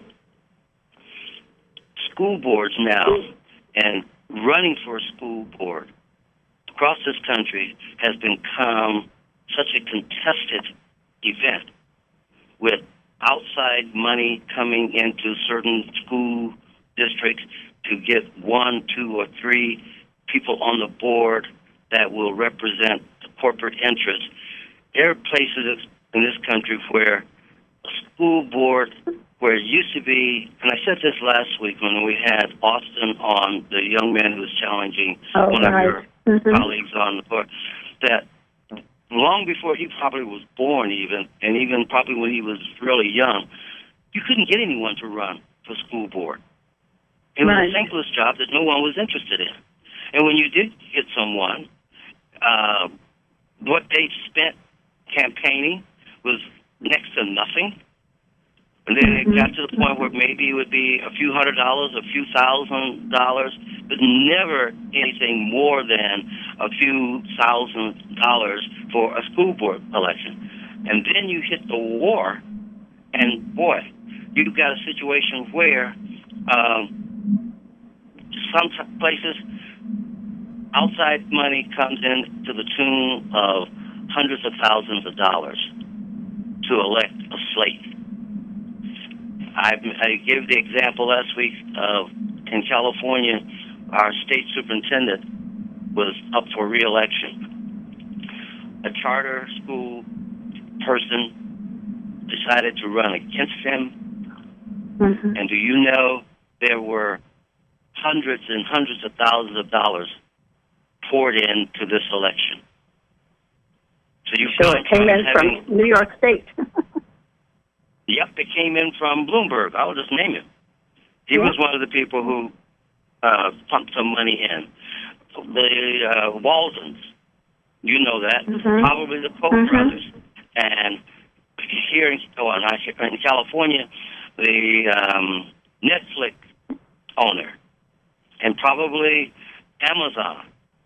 school boards now and running for a school board across this country has become such a contested event with outside money coming into certain school districts to get 1, 2, or 3 people on the board that will represent the corporate interests. There are places in this country where a school board, where it used to be, and I said this last week when we had Austin on, the young man who was challenging one of your colleagues on the board, that long before he probably was born even, and even probably when he was really young, you couldn't get anyone to run for school board. It was a thankless job that no one was interested in. And when you did get someone, what they spent campaigning was next to nothing. And then it got to the point where maybe it would be a few $100s, a few $1,000, but never anything more than a few $1,000s for a school board election. And then you hit the war, and boy, you've got a situation where some places outside money comes in to the tune of hundreds of thousands of dollars to elect a slate. I gave the example last week of in California, our state superintendent was up for re-election. A charter school person decided to run against him. Mm-hmm. And do you know there were hundreds and hundreds of thousands of dollars poured into this election? So you it came in from New York State. Yep, it came in from Bloomberg. I'll just name it. He was one of the people who pumped some money in. The Waldens, you know that, probably the Koch brothers. And here in California, the Netflix owner, and probably Amazon.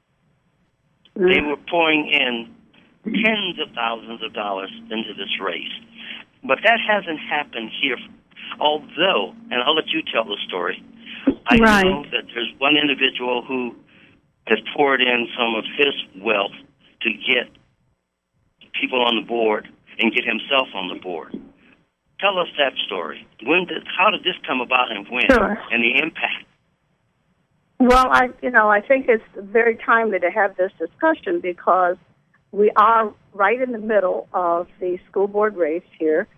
They were pouring in tens of thousands of dollars into this race. But that hasn't happened here. Although, and I'll let you tell the story, I know that there's one individual who has poured in some of his wealth to get people on the board and get himself on the board. Tell us that story. How did this come about, and when, and the impact? Well, I think it's very timely to have this discussion because we are right in the middle of the school board race here.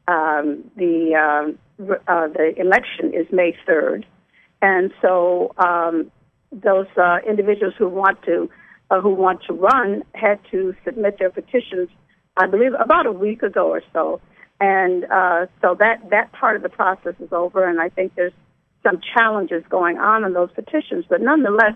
The election is May 3rd, and so those individuals who want to run had to submit their petitions, I believe, about a week ago or so. And so that part of the process is over, and I think there's some challenges going on in those petitions. But nonetheless,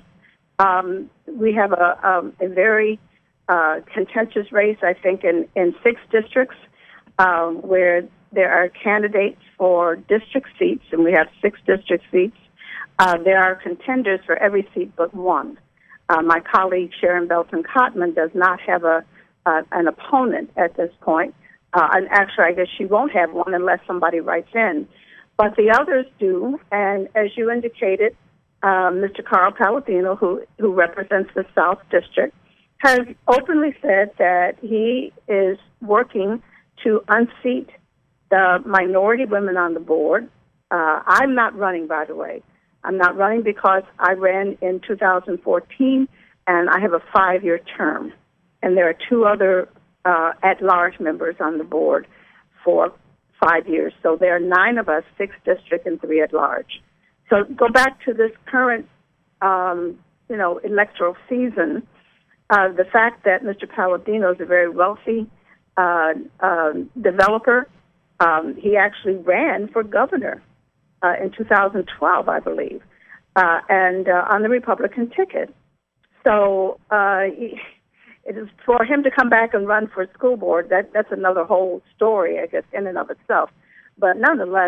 we have a very contentious race, I think, in 6 districts where there are candidates for district seats, and we have 6 district seats. There are contenders for every seat but one. My colleague Sharon Belton Cotman does not have an opponent at this point. And actually, I guess she won't have one unless somebody writes in. But the others do, and as you indicated, Mr. Carl Palladino, who represents the South District, has openly said that he is working to unseat the minority women on the board. I'm not running, by the way. I'm not running because I ran in 2014, and I have a 5-year term. And there are 2 other at-large members on the board for 5 years. So there are 9 of us, 6 district and 3 at-large. So go back to this current, electoral season. The fact that Mr. Palladino is a very wealthy developer, he actually ran for governor in 2012, I believe, and on the Republican ticket. So it is for him to come back and run for school board. That's another whole story, I guess, in and of itself. But nonetheless,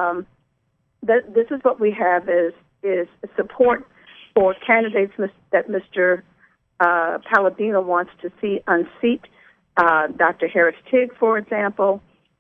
this is what we have is support for candidates that Mr. Palladino wants to see unseat. Dr. Harris Tigg, for example.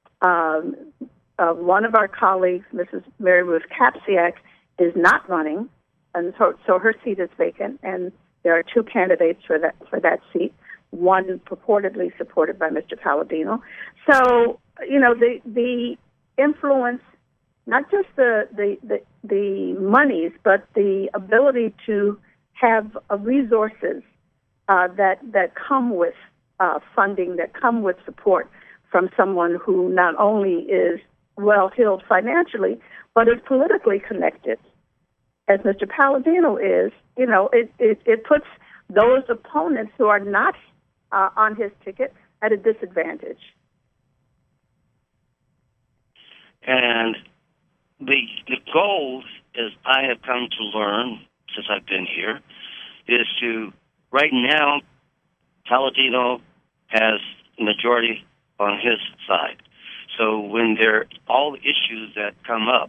One of our colleagues, Mrs. Mary Ruth Kapsiak, is not running, and so her seat is vacant. And there are 2 candidates for that seat. One purportedly supported by Mr. Palladino. So the influence, not just the monies, but the ability to have resources that come with funding, that come with support from someone who not only is well-heeled financially, but is politically connected, as Mr. Palladino is. It puts those opponents who are not on his ticket at a disadvantage. And the goal, as I have come to learn since I've been here, is to, right now, Palladino has majority on his side. So when there are all the issues that come up,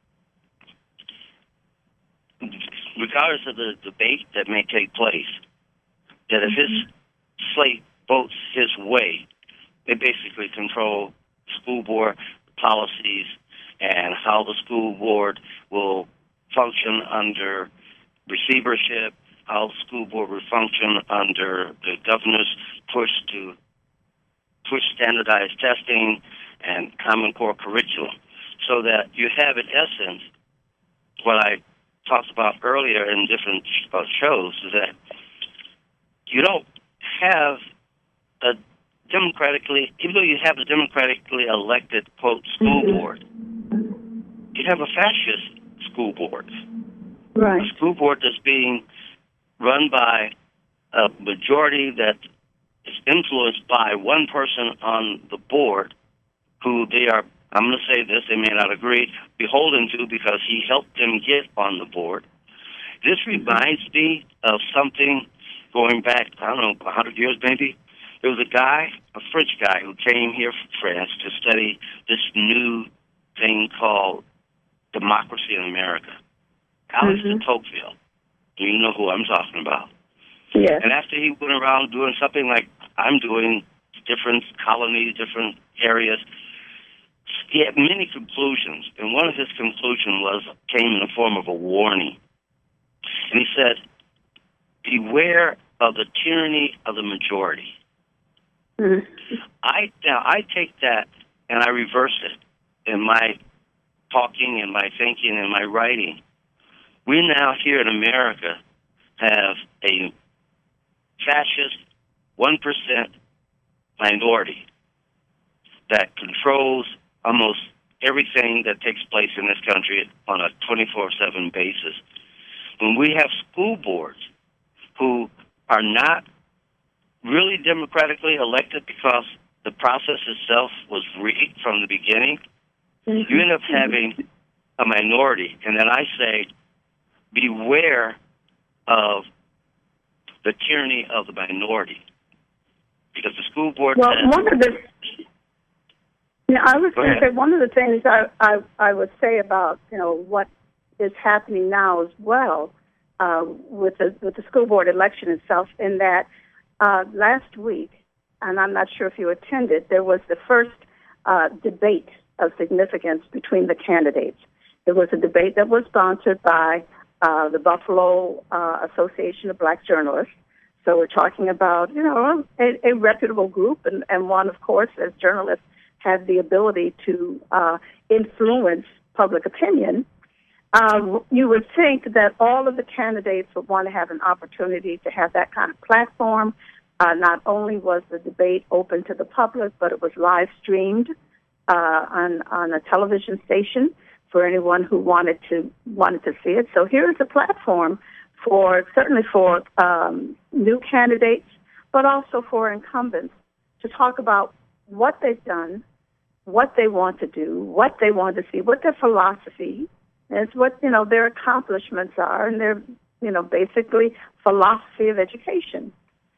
regardless of the debate that may take place, that if his slate votes his way, they basically control school board policies and how the school board will function under receivership, how the school board will function under the governor's push standardized testing and Common Core curriculum, so that you have, in essence, what I talked about earlier in different shows, is that you don't have a democratically, even though you have a democratically elected, quote, school board, you have a fascist school board. Right. A school board that's being run by a majority that is influenced by one person on the board who they are I'm going to say this, they may not agree, beholden to because he helped them get on the board. This reminds me of something going back, I don't know, 100 years maybe. There was a guy, a French guy, who came here from France to study this new thing called democracy in America. Alex de Tocqueville. You know who I'm talking about. Yes. And after he went around doing something like I'm doing, different colonies, different areas, he had many conclusions. And one of his conclusions came in the form of a warning. And he said, beware of the tyranny of the majority. I take that and I reverse it in my talking and my thinking and my writing. We now here in America have a fascist 1% minority that controls almost everything that takes place in this country on a 24/7 basis. When we have school boards who are not really democratically elected because the process itself was rigged from the beginning, you end up having a minority. And then I say, beware of the tyranny of the minority. Because the school board... Well, I was going to say, one of the things I would say about, what is happening now as well with the school board election itself, in that last week, and I'm not sure if you attended, there was the first debate of significance between the candidates. There was a debate that was sponsored by the Buffalo Association of Black Journalists. So we're talking about, a reputable group, and one, of course, as journalists, have the ability to influence public opinion. You would think that all of the candidates would want to have an opportunity to have that kind of platform. Not only was the debate open to the public, but it was live streamed on a television station for anyone who wanted to see it. So here's a platform certainly for new candidates, but also for incumbents to talk about what they've done, what they want to do, what they want to see, what their philosophy is, what their accomplishments are, and their basically philosophy of education.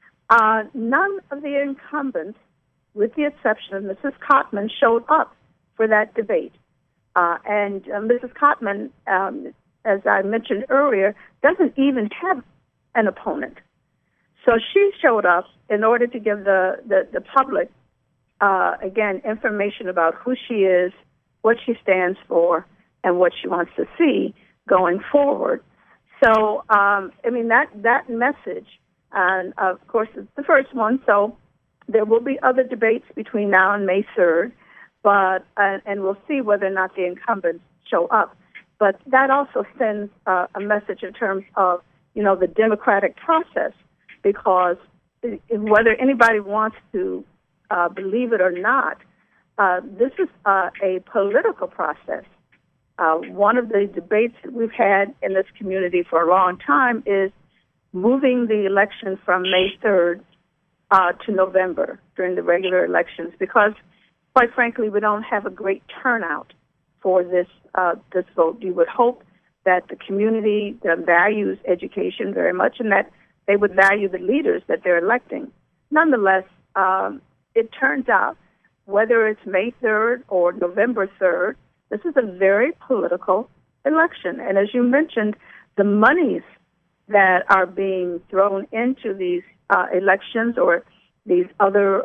None of the incumbents, with the exception of Mrs. Cotman, showed up for that debate. And Mrs. Cotman, as I mentioned earlier, doesn't even have an opponent. So she showed up in order to give the public, again, information about who she is, what she stands for, and what she wants to see going forward. So, that message, and of course, it's the first one, so there will be other debates between now and May 3rd, and we'll see whether or not the incumbents show up. But that also sends a message in terms of, the democratic process, because whether anybody wants to believe it or not, this is a political process. One of the debates that we've had in this community for a long time is moving the election from May 3rd to November during the regular elections, because, quite frankly, we don't have a great turnout for this vote. You would hope that the community values education very much and that they would value the leaders that they're electing. Nonetheless, it turns out, whether it's May 3rd or November 3rd, this is a very political election. And as you mentioned, the monies that are being thrown into these elections or these other,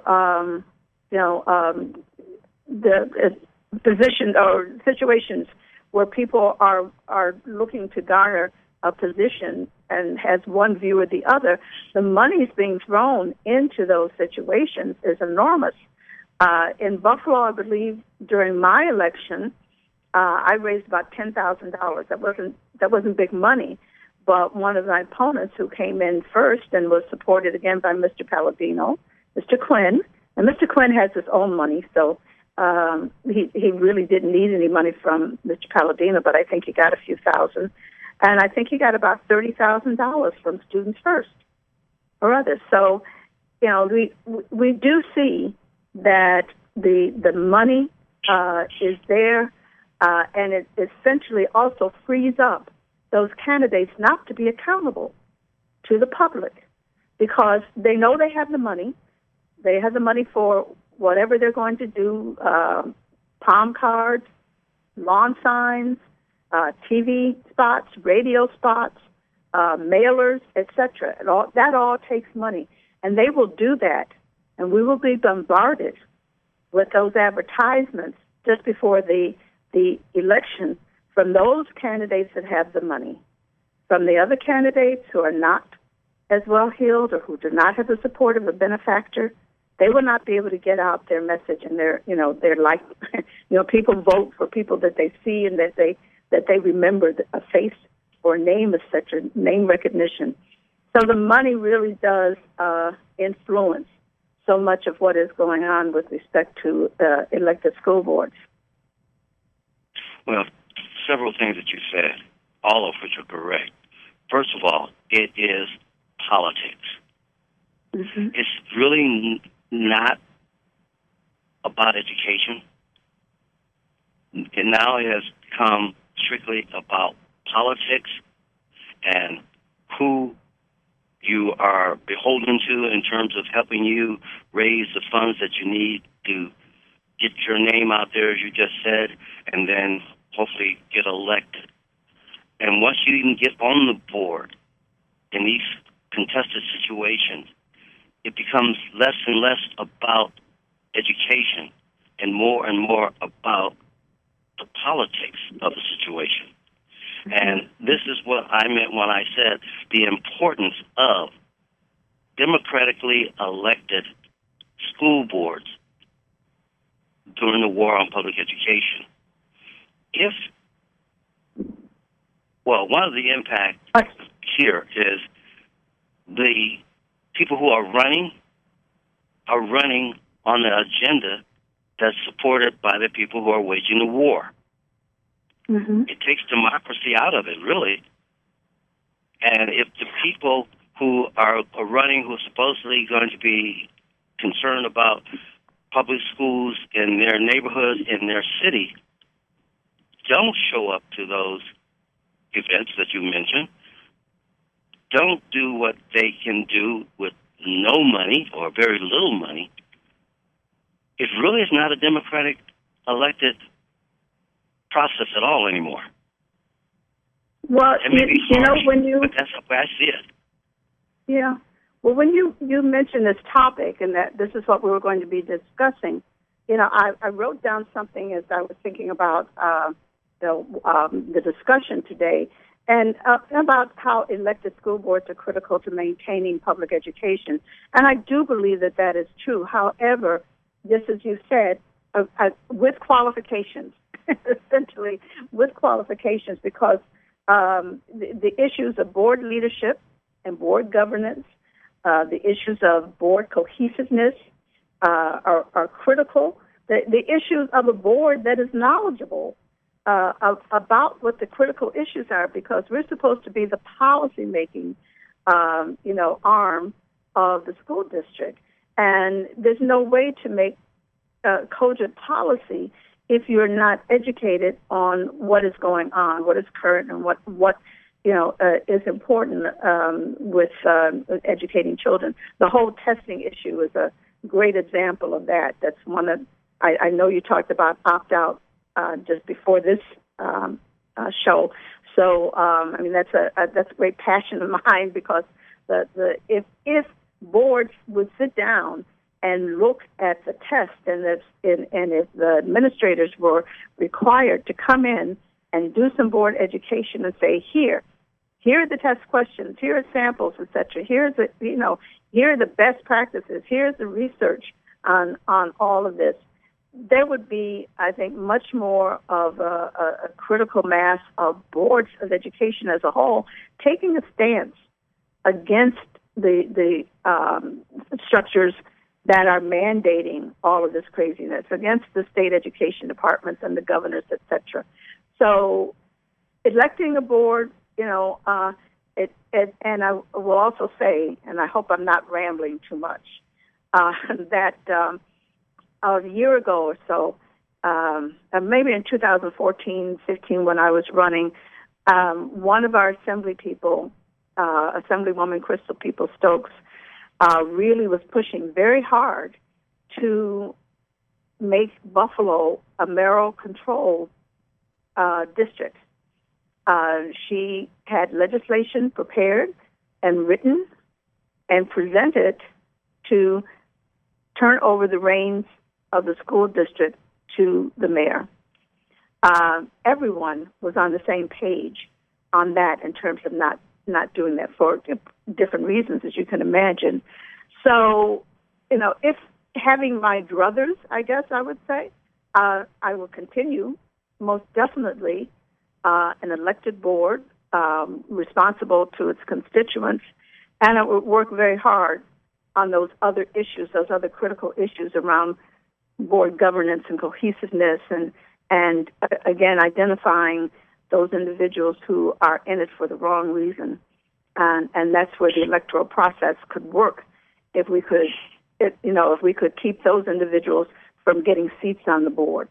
the positions or situations where people are looking to garner a position and has one view or the other, the monies being thrown into those situations is enormous. In Buffalo, I believe, during my election, I raised about $10,000. That wasn't big money, but one of my opponents who came in first and was supported again by Mr. Palladino, Mr. Quinn, and Mr. Quinn has his own money, so he really didn't need any money from Mr. Palladino, but I think he got a few thousand, and I think he got about $30,000 from Students First or others. So, we do see that the money is there, and it essentially also frees up those candidates not to be accountable to the public because they know they have the money. They have the money for whatever they're going to do, palm cards, lawn signs, TV spots, radio spots, mailers, etc. That all takes money. And they will do that, and we will be bombarded with those advertisements just before the election from those candidates that have the money. From the other candidates who are not as well-heeled or who do not have the support of a benefactor, they will not be able to get out their message and their like, people vote for people that they see and that they remember a face or name, etc., name recognition. So the money really does influence so much of what is going on with respect to elected school boards. Well, several things that you said, all of which are correct. First of all, it is politics. Mm-hmm. It's really not about education. And now it has become strictly about politics and who you are beholden to in terms of helping you raise the funds that you need to get your name out there, as you just said, and then hopefully get elected. And once you even get on the board in these contested situations, it becomes less and less about education and more about the politics of the situation. And this is what I meant when I said the importance of democratically elected school boards during the war on public education. One of the impacts here is the people who are running on an agenda that's supported by the people who are waging the war. Mm-hmm. It takes democracy out of it, really. And if the people who are running, who are supposedly going to be concerned about public schools in their neighborhoods, in their city, don't show up to those events that you mentioned, don't do what they can do with no money or very little money, it really is not a democratic elected process at all anymore. Well, but that's the way I see it. Yeah. Well, when you mentioned this topic and that this is what we were going to be discussing, I wrote down something as I was thinking about the discussion today, and about how elected school boards are critical to maintaining public education. And I do believe that is true. However, just as you said, with qualifications, essentially with qualifications, because the issues of board leadership and board governance, the issues of board cohesiveness are critical. The issues of a board that is knowledgeable about what the critical issues are, because we're supposed to be the policy-making, arm of the school district. And there's no way to make cogent policy if you're not educated on what is going on, what is current, and what is important with educating children. The whole testing issue is a great example of that. That's one that I know you talked about opt-out just before this show. So that's a great passion of mine, because if boards would sit down and look at the test, and if the administrators were required to come in and do some board education and say, here are the test questions, here are samples, etc. Here are the best practices, here's the research on all of this, there would be, I think, much more of a critical mass of boards of education as a whole taking a stance against the structures that are mandating all of this craziness, against the state education departments and the governors, etc. So electing a board, and I will also say, and I hope I'm not rambling too much, that a year ago or so, maybe in 2014, 15, when I was running, one of our assembly people, Assemblywoman Crystal Peoples-Stokes, really was pushing very hard to make Buffalo a mayoral-controlled district. She had legislation prepared and written and presented to turn over the reins of the school district to the mayor. Everyone was on the same page on that in terms of not doing that for different reasons, as you can imagine. So, if having my druthers, I guess I would say, I will continue, most definitely, an elected board responsible to its constituents, and I would work very hard on those other issues, those other critical issues around board governance and cohesiveness, and again, identifying those individuals who are in it for the wrong reason. And that's where the electoral process could work if we could, if we could keep those individuals from getting seats on the board.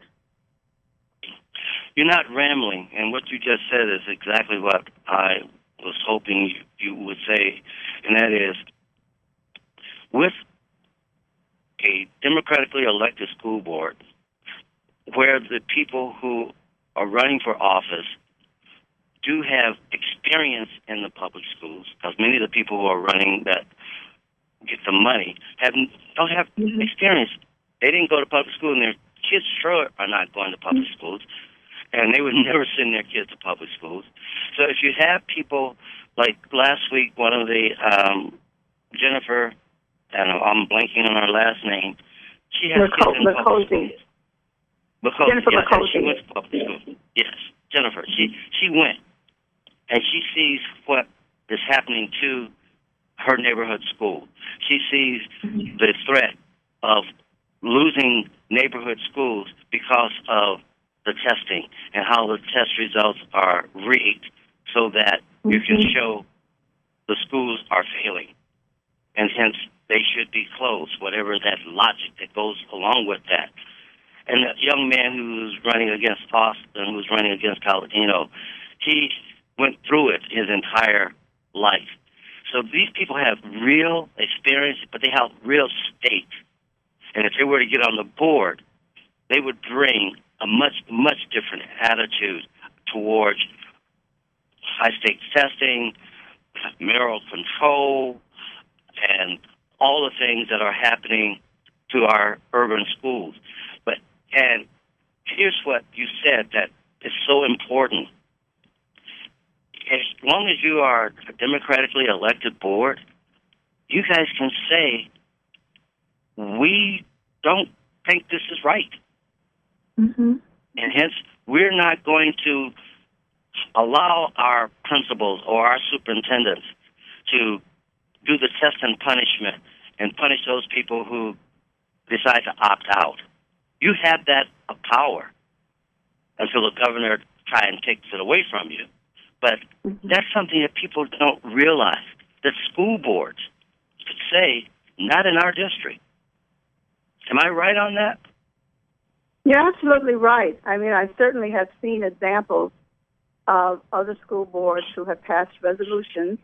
You're not rambling, and what you just said is exactly what I was hoping you would say, and that is, with a democratically elected school board, where the people who are running for office do have experience in the public schools, because many of the people who are running that get the money don't have experience. They didn't go to public school, and their kids sure are not going to public schools, and they would never send their kids to public schools. So if you have people like last week, one of the Jennifer, and I'm blanking on her last name, she has kids in public schools. Jennifer McCosey. She went to public school. Yes, Jennifer. She went, and she sees what is happening to her neighborhood school. She sees the threat of losing neighborhood schools because of the testing and how the test results are rigged so that you can show the schools are failing, and hence they should be closed, whatever that logic that goes along with that. And the young man who was running against Austin, who was running against Caladino, he went through it his entire life. So these people have real experience, but they have real stake. And if they were to get on the board, they would bring a much, much different attitude towards high-stakes testing, mayoral control, and all the things that are happening to our urban schools. And here's what you said that is so important. As long as you are a democratically elected board, you guys can say, we don't think this is right. And hence, we're not going to allow our principals or our superintendents to do the test and punishment and punish those people who decide to opt out. You have that power until the governor tries and takes it away from you. But that's something that people don't realize, that school boards could say, not in our district. Am I right on that? You're absolutely right. I mean, I certainly have seen examples of other school boards who have passed resolutions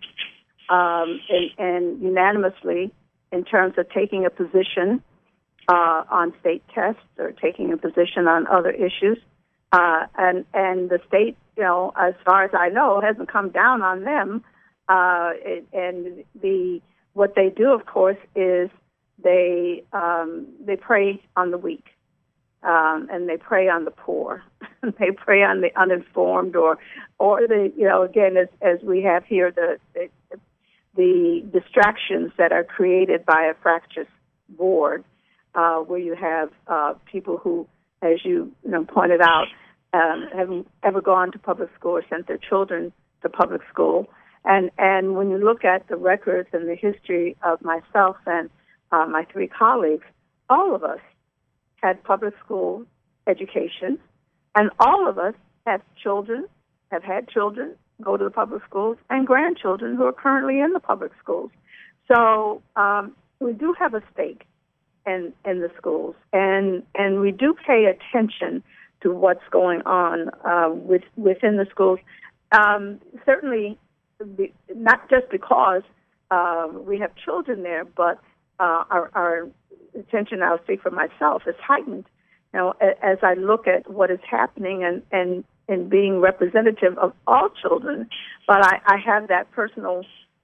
and unanimously in terms of taking a position on state tests or taking a position on other issues. And the state, as far as I know, hasn't come down on them. And what they do, of course, is they prey on the weak, and they prey on the poor, they prey on the uninformed, or the again, as we have here, the distractions that are created by a fractious board, where you have people who, as you pointed out, haven't ever gone to public school or sent their children to public school. And when you look at the records and the history of myself and my three colleagues, all of us had public school education, and all of us have had children go to the public schools, and grandchildren who are currently in the public schools. So we do have a stake in the schools, and we do pay attention to what's going on within the schools. Certainly, not just because we have children there, but our attention, I'll speak for myself, is heightened. As I look at what is happening and being representative of all children, but I have that personal,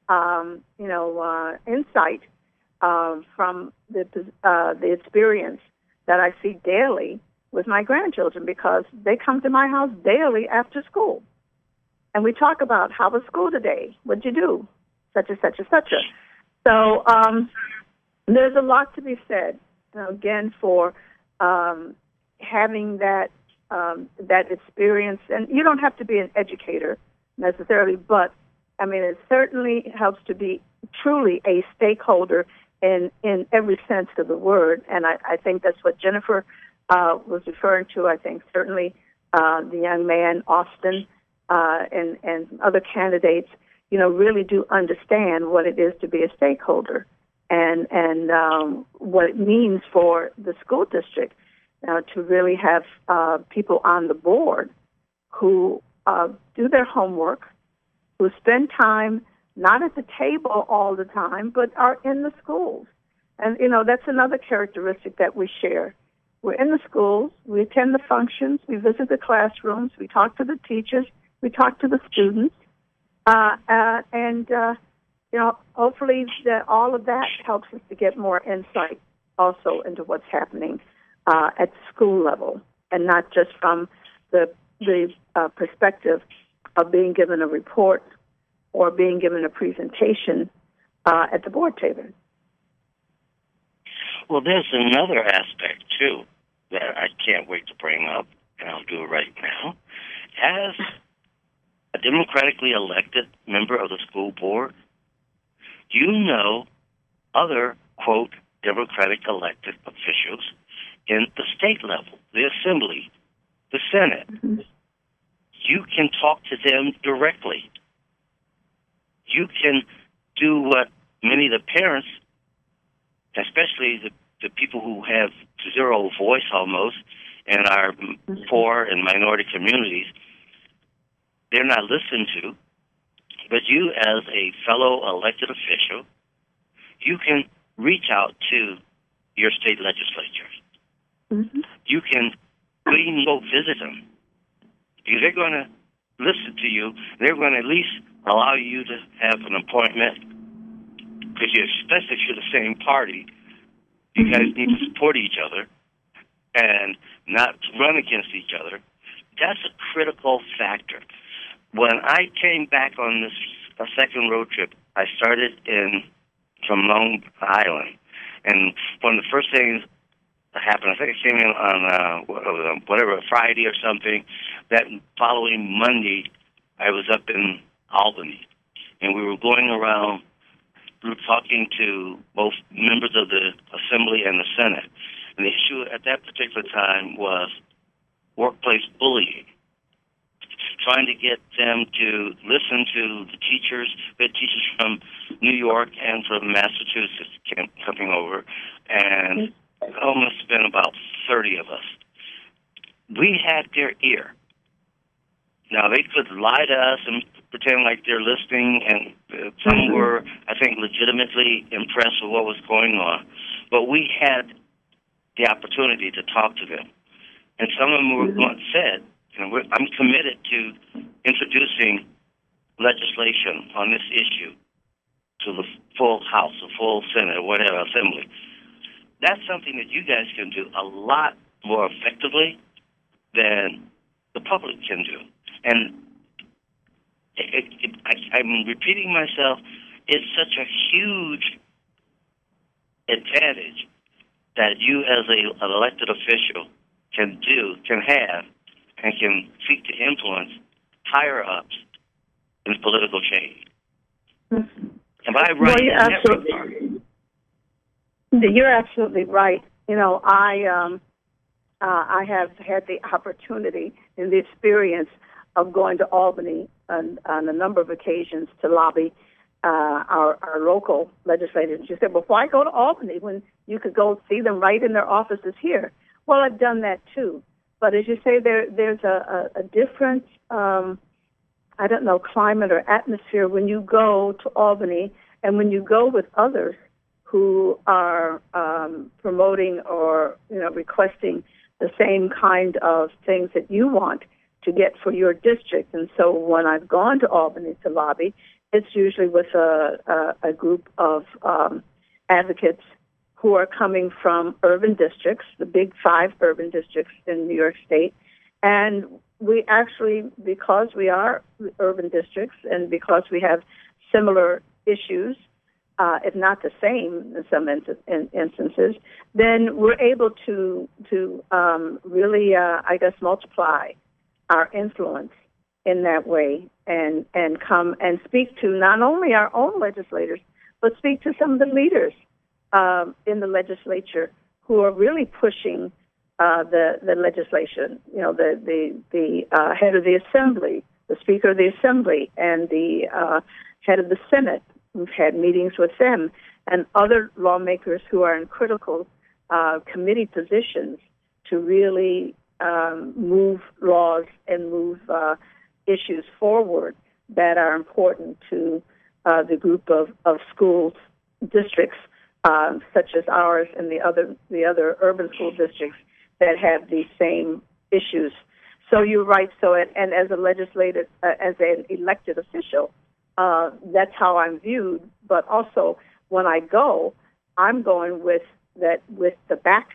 insight from the experience that I see daily with my grandchildren, because they come to my house daily after school. And we talk about, how was school today? What'd you do? Such and such and such. So there's a lot to be said, again, for having that experience. And you don't have to be an educator necessarily, but, it certainly helps to be truly a stakeholder in every sense of the word. And I think that's what Jennifer was referring to. I think certainly the young man, Austin, and other candidates, really do understand what it is to be a stakeholder and what it means for the school district to really have people on the board who do their homework, who spend time not at the table all the time, but are in the schools. And, that's another characteristic that we share. We're in the schools, we attend the functions, we visit the classrooms, we talk to the teachers, we talk to the students, and hopefully all of that helps us to get more insight also into what's happening at school level, and not just from the perspective of being given a report or being given a presentation at the board table. Well, there's another aspect, too, that I can't wait to bring up, and I'll do it right now. As a democratically elected member of the school board, you know other, quote, democratic elected officials in the state level, the assembly, the Senate. Mm-hmm. You can talk to them directly. You can do what many of the parents, especially the people who have zero voice almost in our poor and minority communities, they're not listened to. But you, as a fellow elected official, you can reach out to your state legislatures. Mm-hmm. You can go visit them. Because they're going to listen to you. They're going to at least allow you to have an appointment, because especially if you're the same party, you guys need to support each other and not run against each other. That's a critical factor. When I came back on this second road trip, I started from Long Island, and one of the first things that happened, I think I came in on a Friday or something. That following Monday, I was up in Albany, and we were going around. We were talking to both members of the Assembly and the Senate, and the issue at that particular time was workplace bullying. Trying to get them to listen to the teachers. We had teachers from New York and from Massachusetts coming over, and it must have been about 30 of us. We had their ear. Now, they could lie to us and pretend like they're listening, and some were, I think, legitimately impressed with what was going on. But we had the opportunity to talk to them. And some of them said, I'm committed to introducing legislation on this issue to the full House, the full Senate, or whatever, Assembly. That's something that you guys can do a lot more effectively than the public can do. And I'm repeating myself, it's such a huge advantage that you as an elected official can have, and can seek to influence higher-ups in political change. Mm-hmm. Am I right? Well, you're absolutely right. I have had the opportunity and the experience of going to Albany on a number of occasions to lobby our local legislators. She said, well, why go to Albany when you could go see them right in their offices here? Well, I've done that too. But as you say, there's a different, climate or atmosphere when you go to Albany and when you go with others who are promoting or, requesting the same kind of things that you want to get for your district. And so when I've gone to Albany to lobby, it's usually with a group of advocates who are coming from urban districts, the big 5 urban districts in New York State. And we actually, because we are urban districts and because we have similar issues, if not the same in some instances, then we're able to really, multiply our influence in that way and come and speak to not only our own legislators, but speak to some of the leaders in the legislature who are really pushing the legislation. The head of the assembly, the speaker of the assembly, and the head of the Senate. We've had meetings with them and other lawmakers who are in critical committee positions to really move laws and move issues forward that are important to the group of schools districts such as ours and the other urban school districts that have these same issues. So you're right. So and as a legislator, as an elected official, that's how I'm viewed. But also, when I go, I'm going with the back,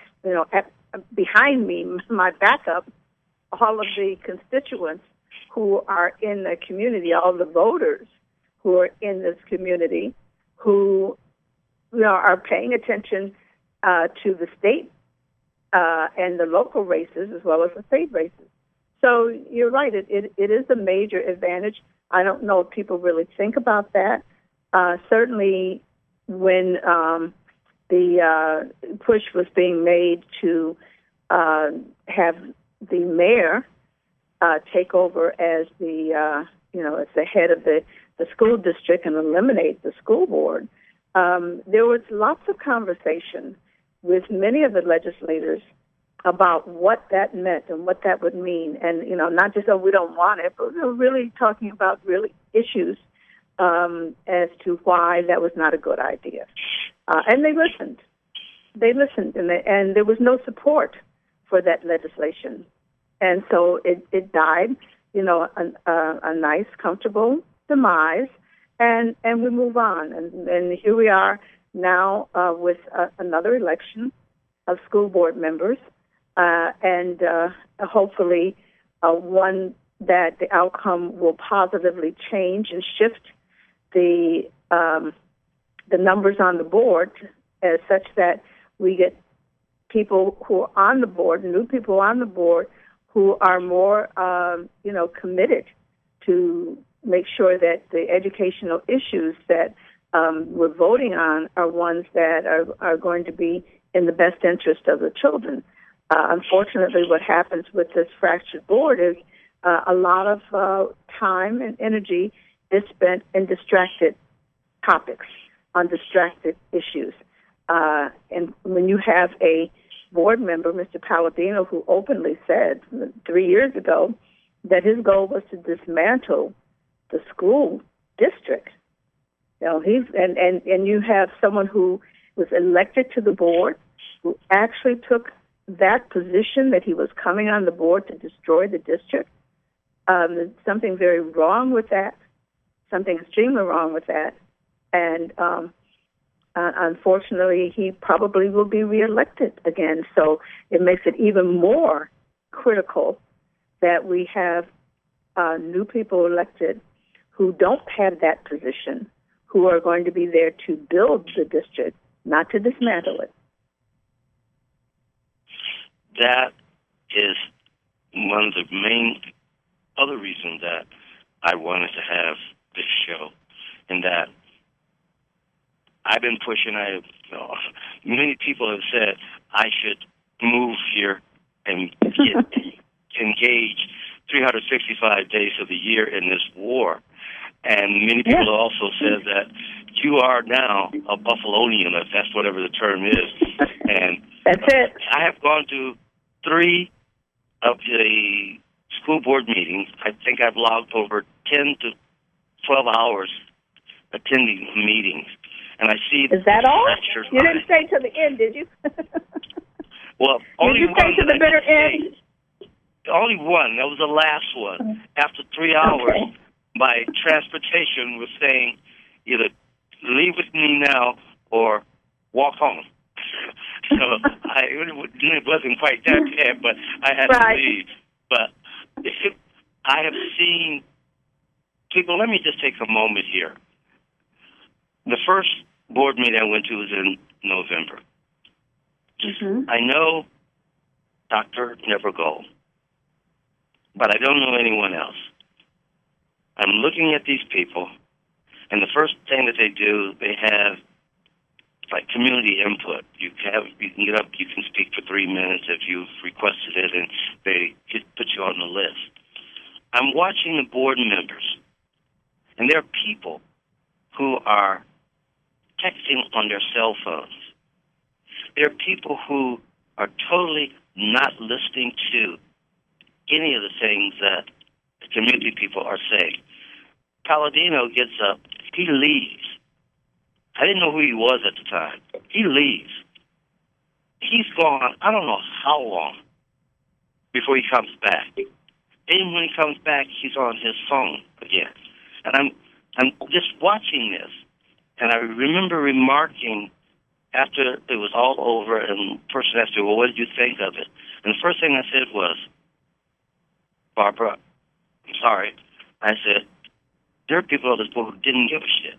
behind me, my backup, all of the constituents who are in the community, all the voters who are in this community, who are paying attention to the state and the local races as well as the state races. So you're right. It is a major advantage. I don't know if people really think about that. Certainly when the push was being made to have the mayor take over as the as the head of the school district and eliminate the school board, there was lots of conversation with many of the legislators about what that meant and what that would mean. And, not just, we don't want it, but we were really talking about really issues as to why that was not a good idea. And they listened. And there was no support for that legislation. And so it died, a nice, comfortable demise, and we move on. And here we are now with another election of school board members, and hopefully one that the outcome will positively change and shift the numbers on the board as such that we get people who are on the board, new people on the board, who are more, committed to make sure that the educational issues that we're voting on are ones that are going to be in the best interest of the children. Unfortunately, what happens with this fractured board is a lot of time and energy is spent in distracted topics, on distracted issues. And when you have a board member, Mr. Palladino, who openly said 3 years ago that his goal was to dismantle the school district. And you have someone who was elected to the board, who actually took that position that he was coming on the board to destroy the district. There's something very wrong with that, something extremely wrong with that. And unfortunately, he probably will be reelected again. So it makes it even more critical that we have new people elected who don't have that position, who are going to be there to build the district, not to dismantle it. That is one of the main other reasons that I wanted to have this show, in that I've been pushing. Many people have said I should move here and get engaged 365 days of the year in this war. And many people also said that you are now a Buffalonian, if that's whatever the term is. And that's it. I have gone to 3 of the school board meetings. I think I've logged over 10 to 12 hours attending meetings. And I see... Is that all? You didn't stay to the end, did you? Well, only did you stay to the bitter end? Only one. That was the last one. After 3 hours, my transportation was saying either leave with me now or walk home. So it wasn't quite that bad, but I had to leave. But I have seen people. Let me just take a moment here. The first board meeting I went to was in November. Mm-hmm. I know Dr. Nevergold, but I don't know anyone else. I'm looking at these people, and the first thing that they do, they have like community input. You can get up, you can speak for 3 minutes if you've requested it, and they put you on the list. I'm watching the board members, and there are people who are texting on their cell phones. There are people who are totally not listening to any of the things that the community people are saying. Palladino gets up, he leaves. I didn't know who he was at the time. He leaves. He's gone, I don't know how long before he comes back. Then when he comes back, he's on his phone again. And I'm just watching this, and I remember remarking after it was all over, and the person asked me, well, what did you think of it? And the first thing I said was, Barbara, I'm sorry. I said, there are people on this board who didn't give a shit.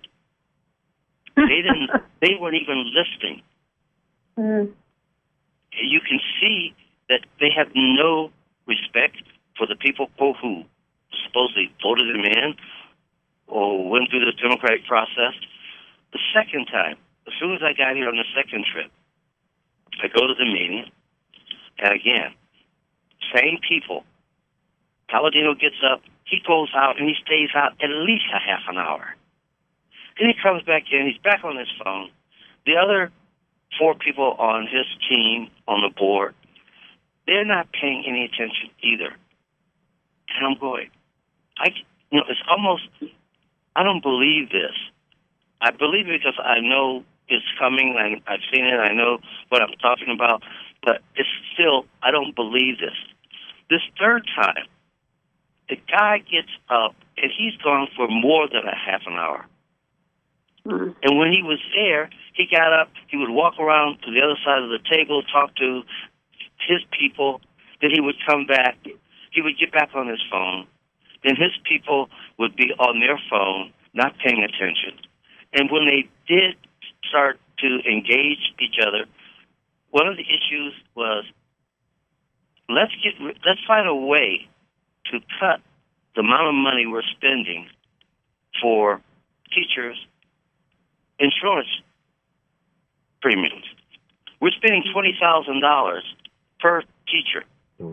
They weren't even listening. Mm. You can see that they have no respect for the people who supposedly voted them in or went through the democratic process. The second time, as soon as I got here on the second trip, I go to the meeting, and again, same people. Palladino gets up, he goes out, and he stays out at least a half an hour. Then he comes back in, he's back on his phone. The other 4 people on his team on the board, they're not paying any attention either. And I'm going, it's almost, I don't believe this. I believe it because I know it's coming, I've seen it, I know what I'm talking about, but it's still, I don't believe this. This third time, the guy gets up, and he's gone for more than a half an hour. Mm-hmm. And when he was there, he got up, he would walk around to the other side of the table, talk to his people, then he would come back, he would get back on his phone, then his people would be on their phone, not paying attention. And when they did start to engage each other, one of the issues was, let's find a way to cut the amount of money we're spending for teachers' insurance premiums. We're spending $20,000 per teacher.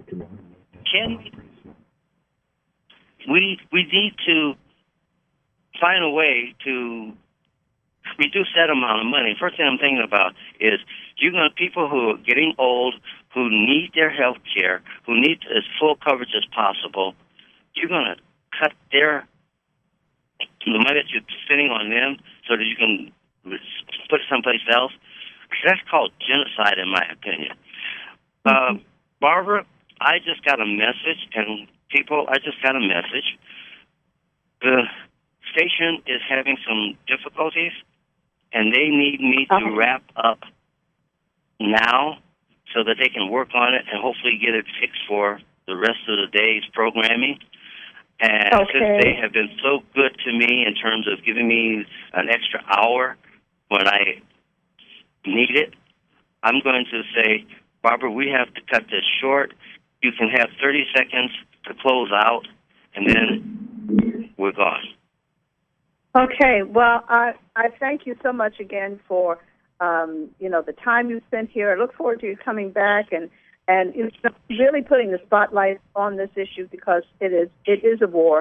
We need to find a way to reduce that amount of money. First thing I'm thinking about is you're going to people who are getting old, who need their health care, who need as full coverage as possible. You're going to cut the money that you're spending on them so that you can put it someplace else. That's called genocide, in my opinion. Barbara, I just got a message, and people, I just got a message. The station is having some difficulties, and they need me to wrap up now so that they can work on it and hopefully get it fixed for the rest of the day's programming. And since they have been so good to me in terms of giving me an extra hour when I need it, I'm going to say, Barbara, we have to cut this short. You can have 30 seconds to close out, and then we're gone. Okay. Well, I thank you so much again for the time you spent here. I look forward to you coming back and really putting the spotlight on this issue because it is a war.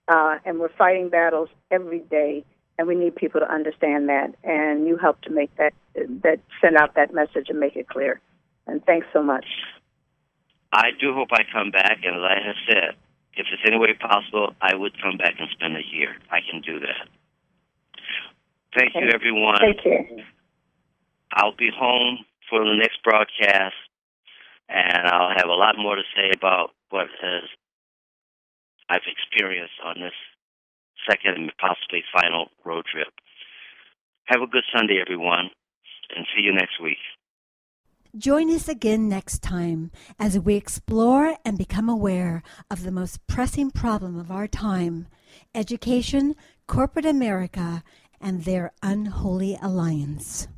and we're fighting battles every day, and we need people to understand that. And you help to make that send out that message and make it clear. And thanks so much. I do hope I come back, and like I said, if it's any way possible, I would come back and spend a year. I can do that. Thank you, everyone. Take care. I'll be home for the next broadcast, and I'll have a lot more to say about what I've experienced on this second and possibly final road trip. Have a good Sunday, everyone, and see you next week. Join us again next time as we explore and become aware of the most pressing problem of our time, education, corporate America, and their unholy alliance.